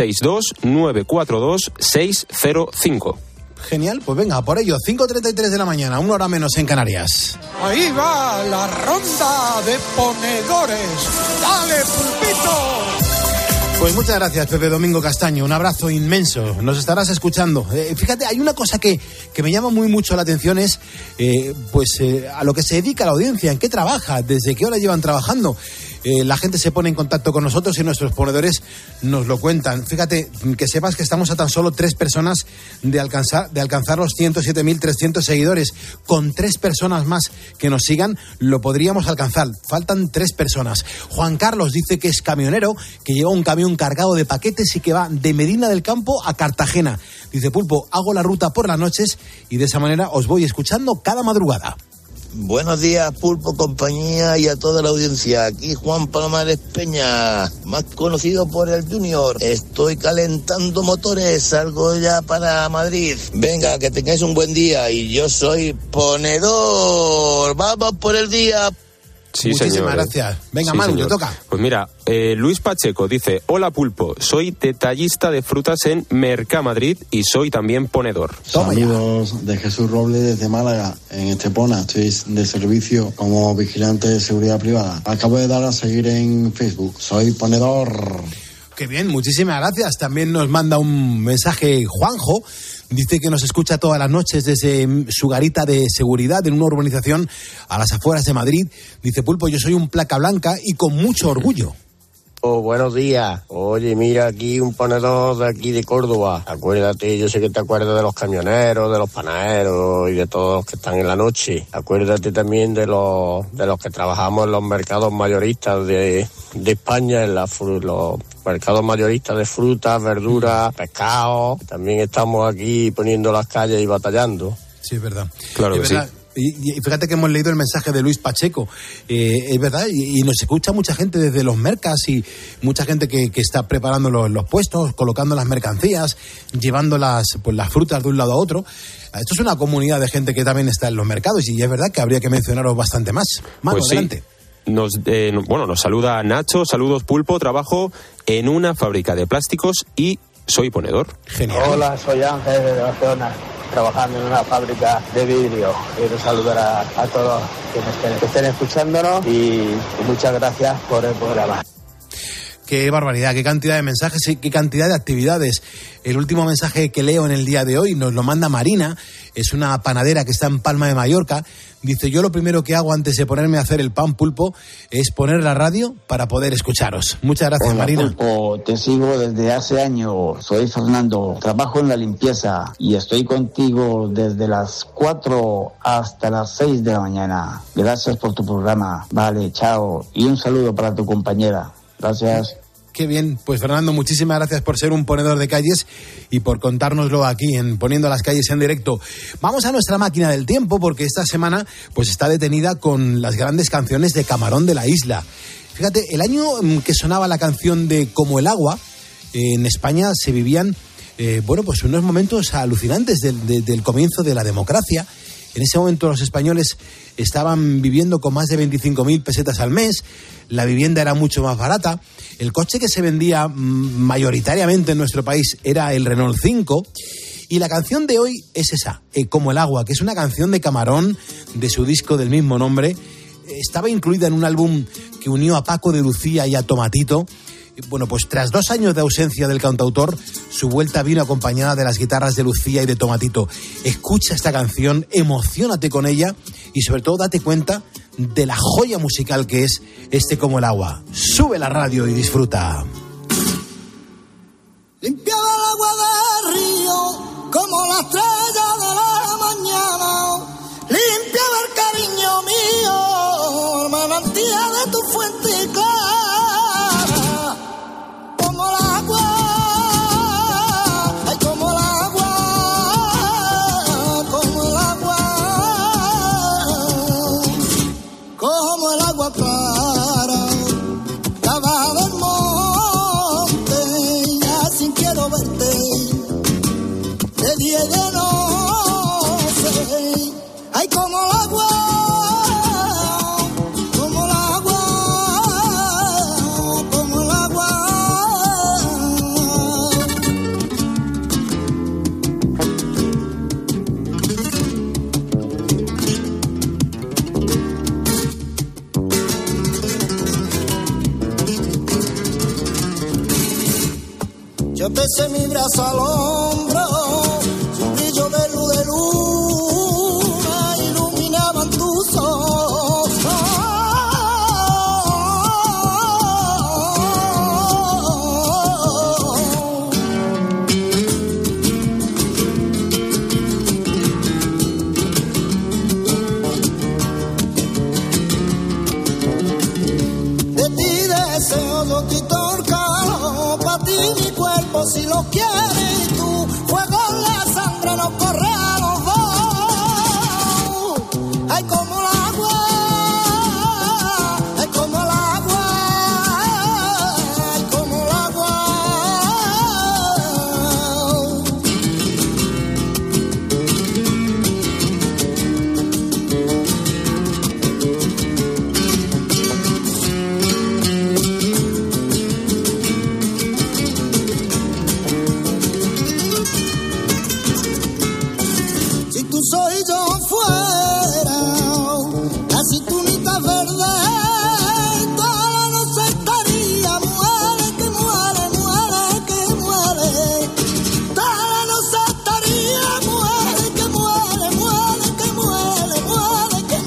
662-942-605. Genial, pues venga, por ello, 5:33 de la mañana, 1 hora menos en Canarias. Ahí va la ronda de ponedores. ¡Dale, Pulpito! Pues muchas gracias, Pepe Domingo Castaño. Un abrazo inmenso. Nos estarás escuchando. Fíjate, hay una cosa que me llama muy mucho la atención, es a lo que se dedica la audiencia, en qué trabaja, desde qué hora llevan trabajando. La gente se pone en contacto con nosotros y nuestros ponedores nos lo cuentan. Fíjate, que sepas que estamos a tan solo 3 personas de alcanzar los 107.300 seguidores. Con 3 personas más que nos sigan, lo podríamos alcanzar. Faltan 3 personas. Juan Carlos dice que es camionero, que lleva un camión cargado de paquetes y que va de Medina del Campo a Cartagena. Dice, Pulpo, hago la ruta por las noches y de esa manera os voy escuchando cada madrugada. Buenos días, Pulpo, compañía y a toda la audiencia. Aquí Juan Palomares Peña, más conocido por el Junior. Estoy calentando motores, salgo ya para Madrid. Venga, que tengáis un buen día y yo soy ponedor. ¡Vamos por el día! Sí, muchísimas señor, gracias. Venga, sí, Manu, señor. te toca. Pues mira, Luis Pacheco dice: hola Pulpo, soy detallista de frutas en Mercamadrid y soy también ponedor. Saludos de Jesús Robles desde Málaga, en Estepona. Estoy de servicio como vigilante de seguridad privada. Acabo de dar a seguir en Facebook. Soy ponedor. Qué bien, muchísimas gracias. También nos manda un mensaje Juanjo. Dice que nos escucha todas las noches desde su garita de seguridad en una urbanización a las afueras de Madrid. Dice: Pulpo, yo soy un placa blanca y con mucho orgullo. Oh, buenos días. Oye, mira, aquí un ponedor de aquí de Córdoba. Acuérdate, yo sé que te acuerdas de los camioneros, de los panaderos y de todos los que están en la noche. Acuérdate también de los que trabajamos en los mercados mayoristas de España, en los mercados mayoristas de frutas, verduras, pescados. También estamos aquí poniendo las calles y batallando. Sí, es verdad. Claro que sí. Y fíjate que hemos leído el mensaje de Luis Pacheco, es verdad, y nos escucha mucha gente desde los mercas y mucha gente que está preparando los puestos, colocando las mercancías, llevando las frutas de un lado a otro. Esto es una comunidad de gente que también está en los mercados y es verdad que habría que mencionaros bastante más. Manu, pues sí. Adelante. Nos saluda Nacho. Saludos, Pulpo. Trabajo en una fábrica de plásticos y soy ponedor. Genial. Hola, soy Ángel de Barcelona, trabajando en una fábrica de vidrio. Quiero saludar a todos que estén escuchándonos y muchas gracias por el programa. Qué barbaridad, qué cantidad de mensajes y qué cantidad de actividades. El último mensaje que leo en el día de hoy nos lo manda Marina, es una panadera que está en Palma de Mallorca. Dice: yo lo primero que hago antes de ponerme a hacer el pan, Pulpo, es poner la radio para poder escucharos. Muchas gracias. Hola, Marina. Pulpo, te sigo desde hace años. Soy Fernando, trabajo en la limpieza y estoy contigo desde las 4 hasta las 6 de la mañana. Gracias por tu programa. Vale, chao. Y un saludo para tu compañera. Gracias. Qué bien, pues Fernando, muchísimas gracias por ser un ponedor de calles y por contárnoslo aquí en Poniendo las Calles en Directo. Vamos a nuestra máquina del tiempo porque esta semana pues está detenida con las grandes canciones de Camarón de la Isla. Fíjate, el año que sonaba la canción de Como el agua, en España se vivían pues unos momentos alucinantes del comienzo de la democracia. En ese momento los españoles estaban viviendo con más de 25.000 pesetas al mes, la vivienda era mucho más barata, el coche que se vendía mayoritariamente en nuestro país era el Renault 5 y la canción de hoy es esa, Como el agua, que es una canción de Camarón, de su disco del mismo nombre. Estaba incluida en un álbum que unió a Paco de Lucía y a Tomatito. Bueno, pues tras 2 años de ausencia del cantautor, su vuelta vino acompañada de las guitarras de Lucía y de Tomatito. Escucha esta canción, emociónate con ella y sobre todo date cuenta de la joya musical que es Como el agua. Sube la radio y disfruta. Limpiaba el agua del río como la estrella de la mañana. Limpiaba el cariño mío, manantial de tu fuente clara. Como el agua, ay, como el agua, como el agua, como el agua clara, que baja del monte, ya sin quiero verte, de día y de noche, ay, como el agua. Yo te eché mi brazo al hombro, su brillo de luna iluminaban tus ojos. De ti deseo yo quitar calor, para ti mi cuerpo si lo quieres tú, fuego en la sangre nos corre a los dos. Ay, como el agua, ay, como el agua, ay, como el agua. y yo fuera, así tunitas verdes, toda la noche estaría, muere, que muere, muere, que muere, toda la noche estaría, muere, que muere, muere, que muere, muere, que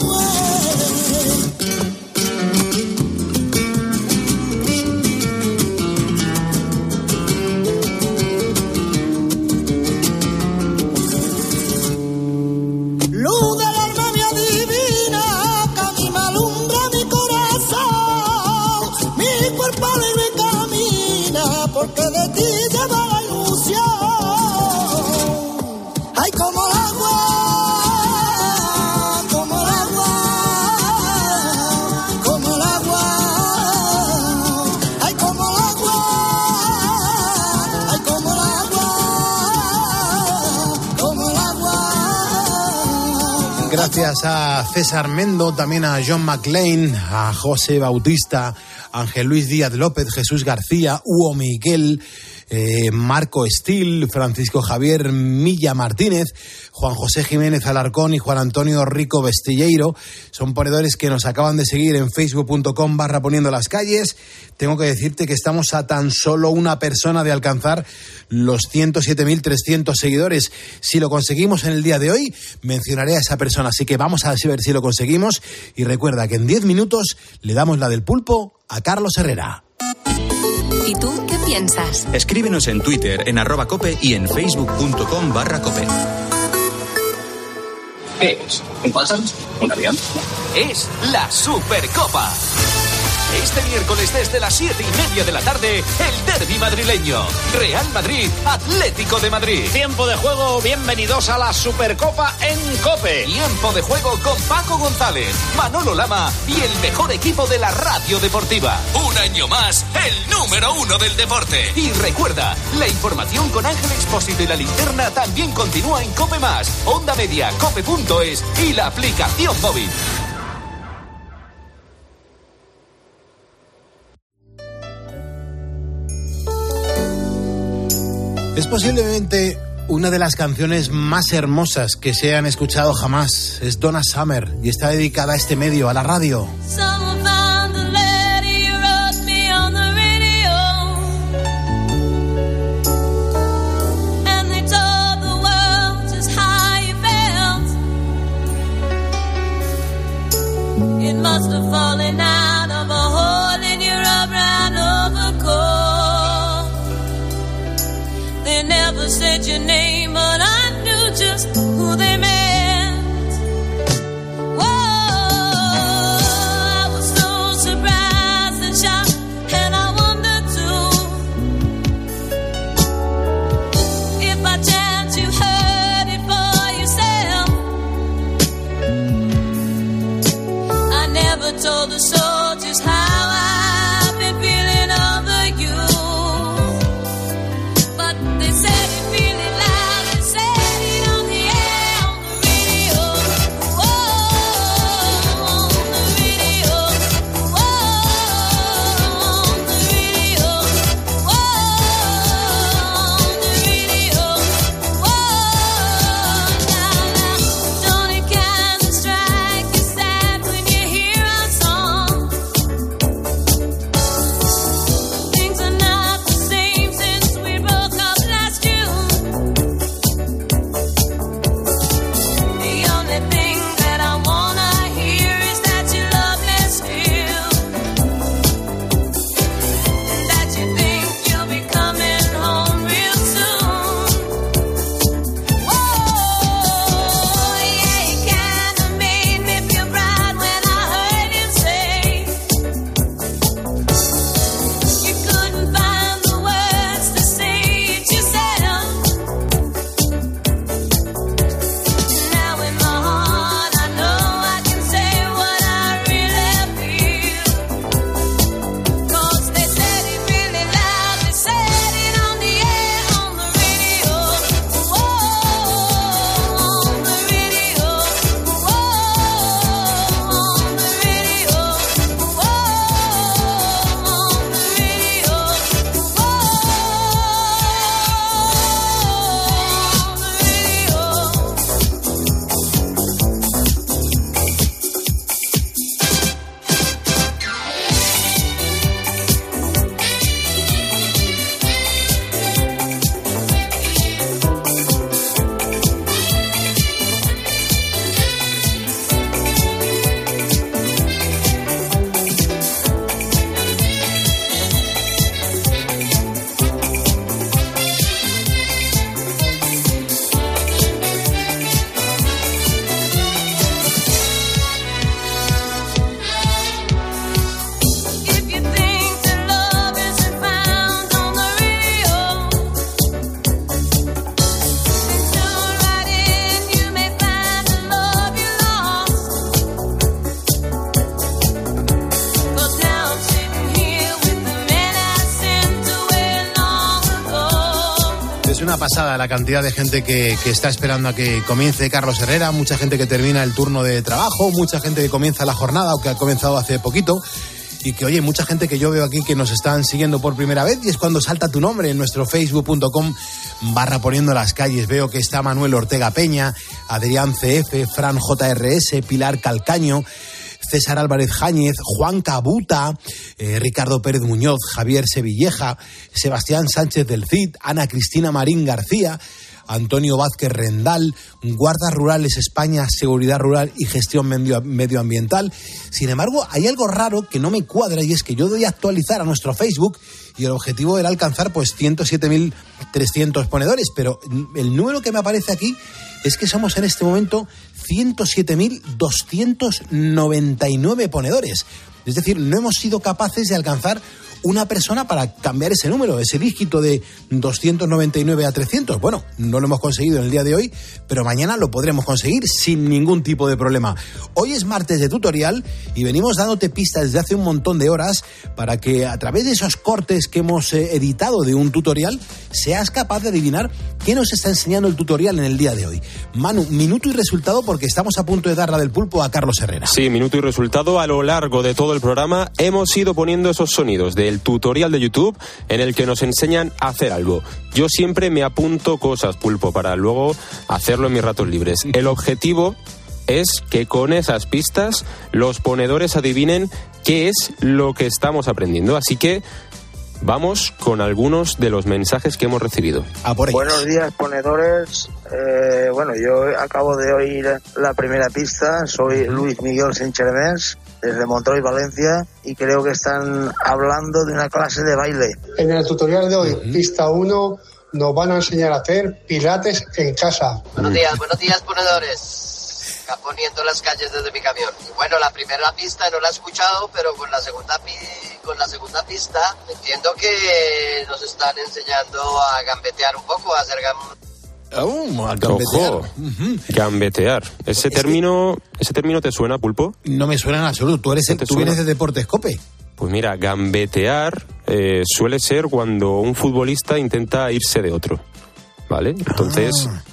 luz del alma mía divina, que a mí me alumbra mi corazón, mi cuerpo alegre camina, porque de ti lleva la ilusión. Ay, como el agua, como el agua, como el agua, ay, como el agua, ay, como el agua, como el agua. Gracias a César Mendo, también a John McLean, a José Bautista, Ángel Luis Díaz López, Jesús García, Hugo Miguel, Marco Estil, Francisco Javier Milla Martínez, Juan José Jiménez Alarcón y Juan Antonio Rico Bestilleiro. Son ponedores que nos acaban de seguir en facebook.com/poniendo las calles. Tengo que decirte que estamos a tan solo una persona de alcanzar los 107.300 seguidores. Si lo conseguimos en el día de hoy, mencionaré a esa persona. Así que vamos a ver si lo conseguimos. Y recuerda que en 10 minutos le damos la del pulpo a Carlos Herrera. ¿Y tú qué piensas? Escríbenos en Twitter, en @cope y en facebook.com/cope. ¿Qué es? ¿Un pájaro? ¿Un avión? Es la Supercopa. Este miércoles desde las 7:30 de la tarde, el derbi madrileño. Real Madrid, Atlético de Madrid. Tiempo de juego, bienvenidos a la Supercopa en COPE. Tiempo de juego con Paco González, Manolo Lama y el mejor equipo de la radio deportiva. Un año más, el número 1 del deporte. Y recuerda, la información con Ángel Expósito y la linterna también continúa en COPE+, Onda Media, cope.es y la aplicación móvil. Es posiblemente una de las canciones más hermosas que se han escuchado jamás. Es Donna Summer y está dedicada a este medio, a la radio. It must have fallen out of a hole in your brown overcoat. They never said your name, but I knew just who they meant. Whoa, I was so surprised and shocked, and I wondered too if by chance you heard it for yourself. I never told the soldiers how I've been feeling over you, but they said it really loud and said it on the air, on the radio. Whoa, on the radio. Whoa, on the radio. Whoa, on the radio. Whoa, now, don't it kind of strike you sad when you hear our song? una pasada la cantidad de gente que está esperando a que comience Carlos Herrera, mucha gente que termina el turno de trabajo, mucha gente que comienza la jornada o que ha comenzado hace poquito. Y que, oye, mucha gente que yo veo aquí que nos están siguiendo por primera vez, y es cuando salta tu nombre en nuestro facebook.com/poniendo las calles. Veo que está Manuel Ortega Peña, Adrián CF, Fran JRS, Pilar Calcaño, César Álvarez Jáñez, Juan Cabuta, Ricardo Pérez Muñoz, Javier Sevilleja, Sebastián Sánchez del Cid, Ana Cristina Marín García, Antonio Vázquez Rendal, Guardas Rurales España, Seguridad Rural y Gestión Medioambiental. Sin embargo, hay algo raro que no me cuadra, y es que yo doy a actualizar a nuestro Facebook y el objetivo era alcanzar pues 107.300 ponedores, pero el número que me aparece aquí es que somos en este momento 107.299 ponedores. Es decir, no hemos sido capaces de alcanzar una persona para cambiar ese número, ese dígito de 299 a 300. Bueno, no lo hemos conseguido en el día de hoy, pero mañana lo podremos conseguir sin ningún tipo de problema. Hoy es martes de tutorial y venimos dándote pistas desde hace un montón de horas para que a través de esos cortes que hemos editado de un tutorial seas capaz de adivinar qué nos está enseñando el tutorial en el día de hoy. Manu, minuto y resultado, porque estamos a punto de dar la del pulpo a Carlos Herrera. Sí, minuto y resultado. A lo largo de todo el programa hemos ido poniendo esos sonidos del tutorial de YouTube en el que nos enseñan a hacer algo. Yo siempre me apunto cosas, pulpo, para luego hacerlo en mis ratos libres. El objetivo es que con esas pistas los ponedores adivinen qué es lo que estamos aprendiendo. Así que vamos con algunos de los mensajes que hemos recibido. Buenos días, ponedores. Bueno, yo acabo de oír la primera pista. Soy Luis Miguel Senchermés, desde Montreuil, Valencia, y creo que están hablando de una clase de baile. En el tutorial de hoy, pista 1, nos van a enseñar a hacer pilates en casa. Buenos días, ponedores. Poniendo las calles desde mi camión. Y bueno, la primera pista no la he escuchado, pero con la segunda pista entiendo que nos están enseñando a gambetear un poco, a hacer a gambetear. Ojo, gambetear. ¿Ese término te suena, pulpo? No me suena en absoluto. Tú vienes de Deportes Cope. Pues mira, gambetear suele ser cuando un futbolista intenta irse de otro, ¿vale? Entonces,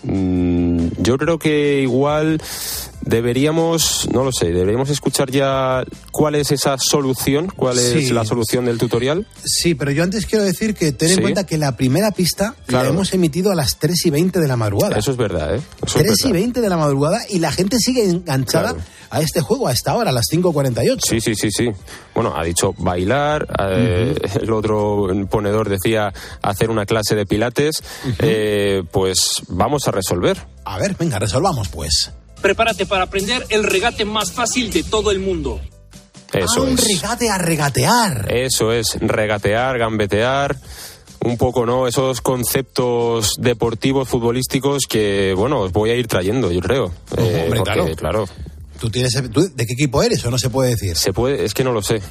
yo creo que igual deberíamos escuchar ya cuál es esa solución, cuál es la solución del tutorial. Sí, pero yo antes quiero decir que ten en cuenta que la primera pista la hemos emitido a las 3:20 de la madrugada. Eso es verdad, ¿eh? 3:20 de la madrugada, y la gente sigue enganchada a este juego a esta hora, a las 5:48. Sí. Bueno, ha dicho bailar, el otro ponedor decía hacer una clase de pilates. Pues vamos a resolver. A ver, venga, resolvamos pues. Prepárate para aprender el regate más fácil de todo el mundo. Eso es. Regate a regatear. Eso es, regatear, gambetear, un poco, ¿no? Esos conceptos deportivos, futbolísticos que, bueno, os voy a ir trayendo, yo creo. Hombre, porque, claro. ¿Tú de qué equipo eres o no se puede decir? Se puede, es que no lo sé.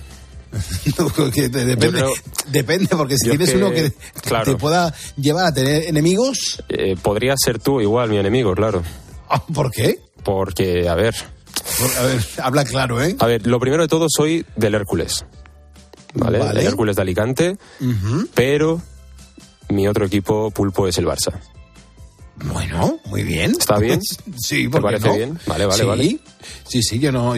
Depende, porque si tienes uno que te pueda llevar a tener enemigos... podría ser tú igual, mi enemigo, claro. ¿Por qué? Porque, a ver, habla claro, ¿eh? A ver, lo primero de todo, soy del Hércules, ¿vale? El Hércules de Alicante, pero mi otro equipo, pulpo, es el Barça. Bueno, muy bien. ¿Está bien? Sí, ¿te parece bien? Vale. Sí, yo no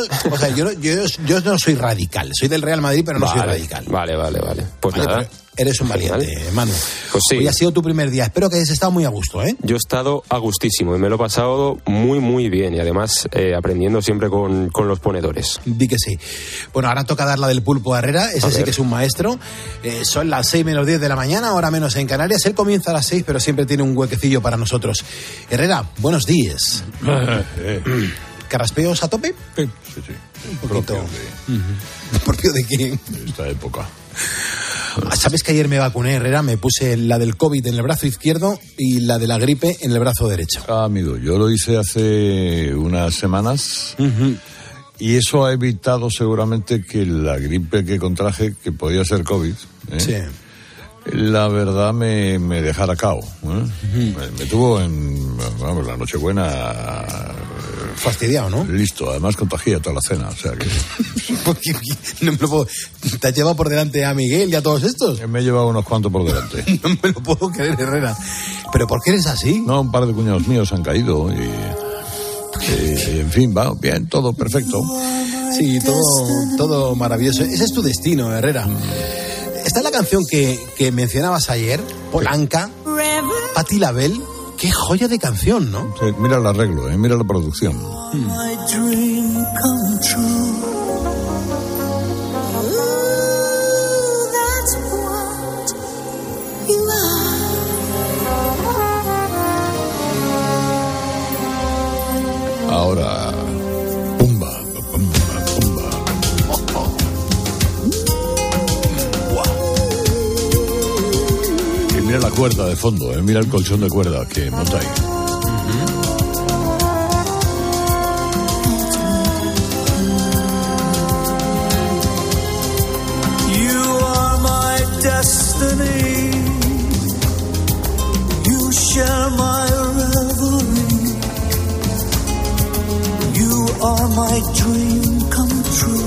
soy radical. Soy del Real Madrid, pero no soy radical. Vale. Pues nada. Eres un valiente, Manu. Pues sí. Hoy ha sido tu primer día. Espero que hayas estado muy a gusto, ¿eh? Yo he estado a gustísimo y me lo he pasado muy, muy bien. Y además aprendiendo siempre con los ponedores. Di que sí. Bueno, ahora toca dar la del pulpo a Herrera. Ese sí que es un maestro. Son las 6:10 de la mañana, hora menos en Canarias. Él comienza a las 6, pero siempre tiene un huequecillo para nosotros. Herrera, buenos días. ¿Carraspeos a tope? Sí. Un poquito. ¿Propio de quién? De esta época. ¿Sabes que ayer me vacuné, Herrera? Me puse la del COVID en el brazo izquierdo y la de la gripe en el brazo derecho. Amigo, yo lo hice hace unas semanas y eso ha evitado seguramente que la gripe que contraje, que podía ser COVID, la verdad me dejara cao. Me tuvo en la Nochebuena fastidiado, ¿no? Listo, además contagia toda la cena, o sea que... No me lo puedo... ¿Te has llevado por delante a Miguel y a todos estos? Me he llevado unos cuantos por delante. No me lo puedo creer, Herrera. ¿Pero por qué eres así? No, un par de cuñados míos han caído y en fin, va bien, todo perfecto. Sí, todo maravilloso. Ese es tu destino, Herrera. Esta es la canción que mencionabas ayer, Polanca, Patti LaBelle. Qué joya de canción, ¿no? Sí, mira el arreglo, mira la producción. My dream come true. Ooh, that's what you are. Ahora, pumba, pumba, pumba. Y mira la cuerda de fondo, mira el colchón de cuerda que monta ahí. Destiny, you share my reverie. You are my dream come true.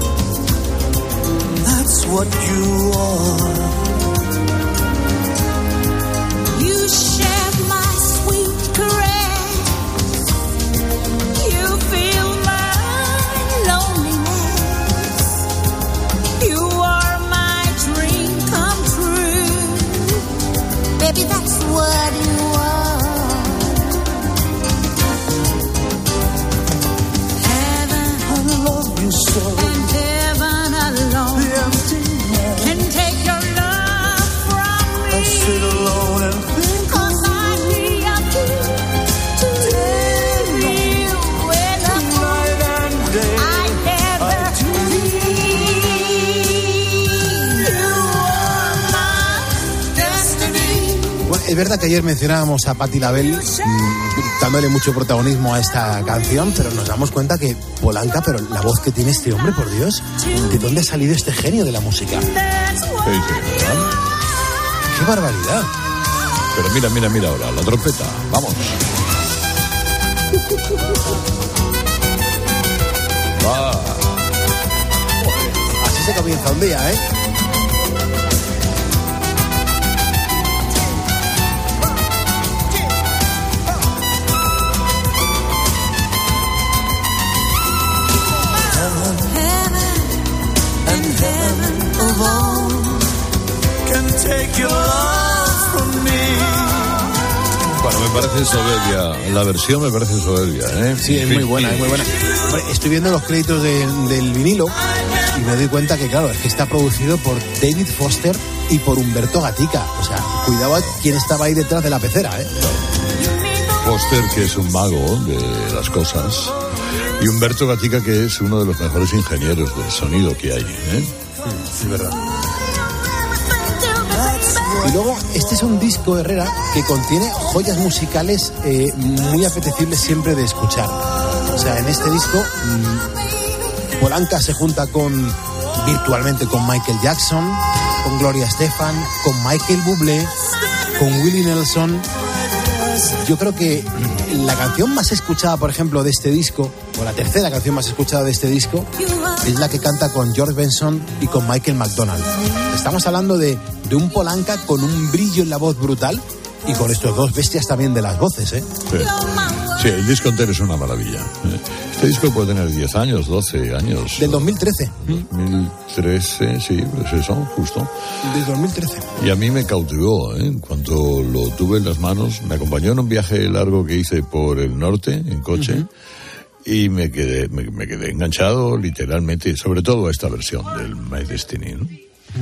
That's what you are. You share my sweet caress. You feel my loneliness. You are my dream come true. Baby, that's what you are. Heaven, I love you so. And heaven alone, the emptiness can take your love from me. I sit alone and think, 'cause I'd be up to tell you where the night and day I never Bueno, es verdad que ayer mencionábamos a Patti LaBelle dándole mucho protagonismo a esta canción, pero nos damos cuenta que Polanca, pero la voz que tiene este hombre, por Dios, ¿de dónde ha salido este genio de la música? Sí, ¡Qué barbaridad! Pero mira ahora, la trompeta, vamos. Va. Así se comienza un día, ¿eh? Bueno, me parece soberbia, la versión me parece soberbia, ¿eh? Sí, es muy buena, es muy buena. Hombre, estoy viendo los créditos del vinilo y me doy cuenta que, claro, es que está producido por David Foster y por Humberto Gatica. O sea, cuidado a quién estaba ahí detrás de la pecera, ¿eh? Foster, que es un mago de las cosas, y Humberto Gatica, que es uno de los mejores ingenieros del sonido que hay, ¿eh? Sí, es verdad. Y luego, este es un disco, Herrera, que contiene joyas musicales muy apetecibles siempre de escuchar. O sea, en este disco, Polanca se junta virtualmente con Michael Jackson, con Gloria Estefan, con Michael Bublé, con Willie Nelson. Yo creo que la canción más escuchada, por ejemplo, de este disco, o la tercera canción más escuchada de este disco, es la que canta con George Benson y con Michael McDonald. Estamos hablando de un Polanca con un brillo en la voz brutal y con estos dos bestias también de las voces, ¿eh? Sí, el disco entero es una maravilla. Este disco puede tener 10 años, 12 años. Del 2013. 2013, sí, pues eso, justo. Del 2013. Y a mí me cautivó, ¿eh? Cuando lo tuve en las manos, me acompañó en un viaje largo que hice por el norte, en coche, y me quedé enganchado literalmente, sobre todo a esta versión del My Destiny, ¿no?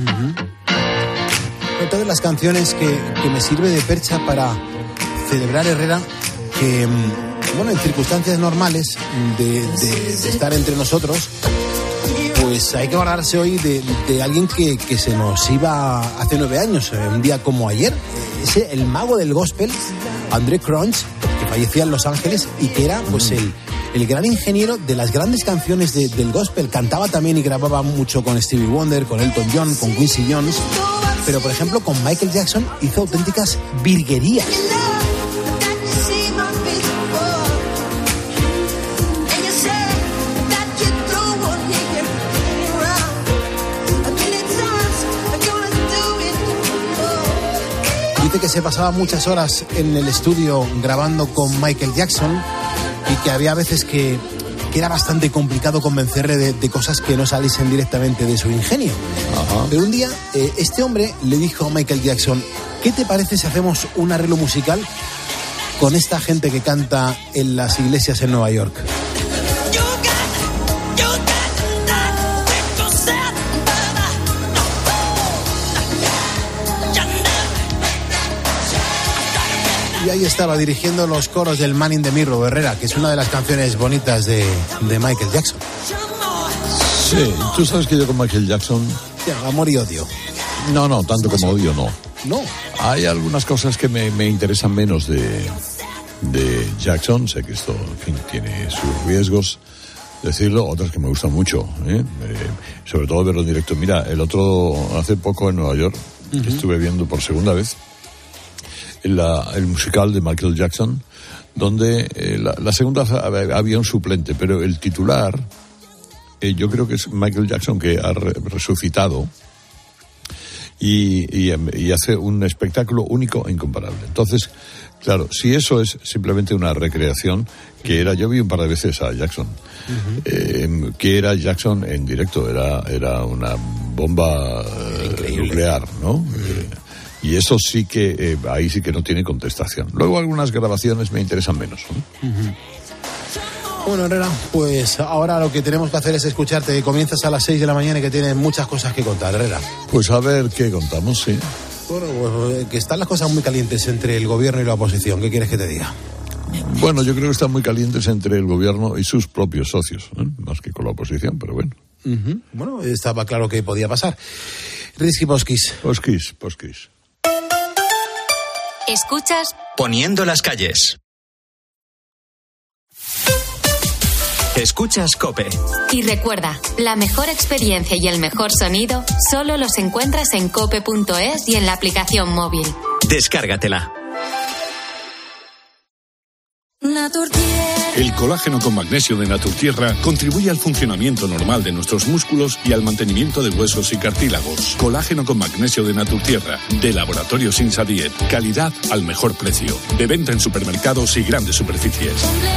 Todas las canciones que me sirve de percha para celebrar, Herrera, que, bueno, en circunstancias normales de estar entre nosotros, pues hay que acordarse hoy de alguien que se nos iba hace 9 años, un día como ayer. El mago del gospel, André Cronch, que fallecía en Los Ángeles y que era pues el gran ingeniero de las grandes canciones del gospel. Cantaba también y grababa mucho con Stevie Wonder, con Elton John, con Quincy Jones, pero por ejemplo con Michael Jackson hizo auténticas virguerías. que se pasaba muchas horas en el estudio grabando con Michael Jackson y que había veces que era bastante complicado convencerle de cosas que no saliesen directamente de su ingenio. Ajá. Pero un día este hombre le dijo a Michael Jackson: ¿qué te parece si hacemos un arreglo musical con esta gente que canta en las iglesias en Nueva York? Y ahí estaba dirigiendo los coros del Man in the Mirror, Herrera, que es una de las canciones bonitas de Michael Jackson. Sí, tú sabes que yo con Michael Jackson... Sí, amor y odio. No, tanto como odio no. No. Hay algunas cosas que me interesan menos de Jackson. Sé que esto, en fin, tiene sus riesgos decirlo, otras que me gustan mucho, sobre todo verlo en directo. Mira, hace poco en Nueva York, estuve viendo por segunda vez el musical de Michael Jackson, donde la segunda había un suplente, pero el titular yo creo que es Michael Jackson, que ha resucitado y hace un espectáculo único e incomparable. Entonces, claro, si eso es simplemente una recreación, yo vi un par de veces a Jackson, que era Jackson en directo, era una bomba nuclear, ¿no? Y eso sí que, ahí sí que no tiene contestación. Luego algunas grabaciones me interesan menos, ¿no? Bueno, Herrera, pues ahora lo que tenemos que hacer es escucharte, que comienzas a las 6 de la mañana y que tienes muchas cosas que contar, Herrera. Pues a ver qué contamos, sí. Bueno, pues que están las cosas muy calientes entre el gobierno y la oposición. ¿Qué quieres que te diga? Bueno, yo creo que están muy calientes entre el gobierno y sus propios socios, más que con la oposición, pero bueno. Bueno, estaba claro que podía pasar. Risky Poskis. Poskis. Escuchas Poniendo las calles. Escuchas COPE. Y recuerda, la mejor experiencia y el mejor sonido solo los encuentras en cope.es y en la aplicación móvil. Descárgatela. El colágeno con magnesio de Naturtierra contribuye al funcionamiento normal de nuestros músculos y al mantenimiento de huesos y cartílagos. Colágeno con magnesio de Naturtierra, de Laboratorios Insadiet. Calidad al mejor precio. De venta en supermercados y grandes superficies.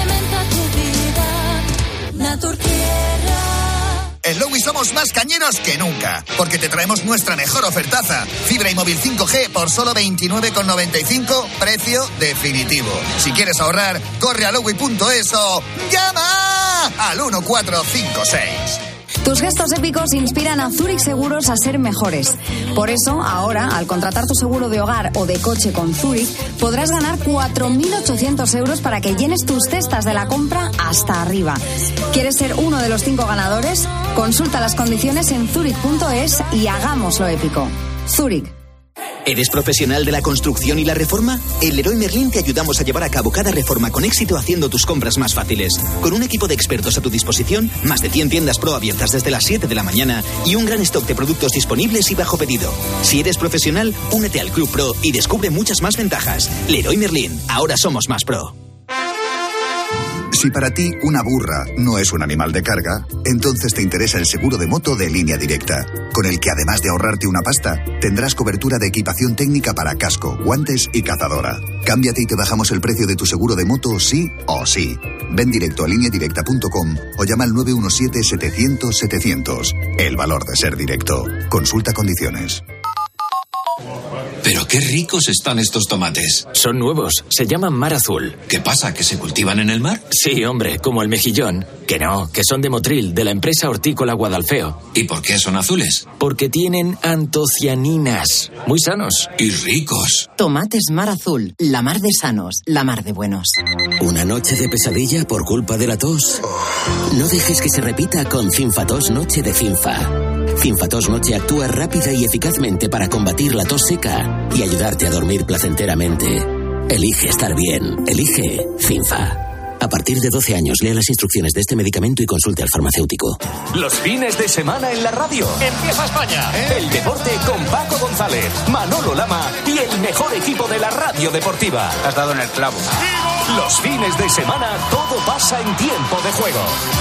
En Lowy somos más cañeros que nunca, porque te traemos nuestra mejor ofertaza. Fibra y móvil 5G por solo 29,95, precio definitivo. Si quieres ahorrar, corre a lowy.es o llama al 1456. Tus gestos épicos inspiran a Zurich Seguros a ser mejores. Por eso, ahora, al contratar tu seguro de hogar o de coche con Zurich, podrás ganar 4.800 euros para que llenes tus cestas de la compra hasta arriba. ¿Quieres ser uno de los 5 ganadores? Consulta las condiciones en zurich.es y hagámoslo épico. Zurich. ¿Eres profesional de la construcción y la reforma? En Leroy Merlin te ayudamos a llevar a cabo cada reforma con éxito haciendo tus compras más fáciles. Con un equipo de expertos a tu disposición, más de 100 tiendas Pro abiertas desde las 7 de la mañana y un gran stock de productos disponibles y bajo pedido. Si eres profesional, únete al Club Pro y descubre muchas más ventajas. Leroy Merlin, ahora somos más pro. Si para ti una burra no es un animal de carga, entonces te interesa el seguro de moto de Línea Directa, con el que además de ahorrarte una pasta, tendrás cobertura de equipación técnica para casco, guantes y cazadora. Cámbiate y te bajamos el precio de tu seguro de moto sí o sí. Ven directo a lineadirecta.com o llama al 917-700-700. El valor de ser directo. Consulta condiciones. Pero qué ricos están estos tomates. Son nuevos, se llaman Mar Azul. ¿Qué pasa, que se cultivan en el mar? Sí, hombre, como el mejillón. Que no, que son de Motril, de la empresa hortícola Guadalfeo. ¿Y por qué son azules? Porque tienen antocianinas. Muy sanos. Y ricos. Tomates Mar Azul, la mar de sanos, la mar de buenos. ¿Una noche de pesadilla por culpa de la tos? No dejes que se repita con Cinfatos Noche de Cinfa. Cinfatos Noche actúa rápida y eficazmente para combatir la tos seca y ayudarte a dormir placenteramente. Elige estar bien. Elige Cinfa. A partir de 12 años, lea las instrucciones de este medicamento y consulte al farmacéutico. Los fines de semana en la radio. Empieza España. El deporte con Paco González, Manolo Lama y el mejor equipo de la radio deportiva. Has dado en el clavo. Los fines de semana todo pasa en tiempo de juego.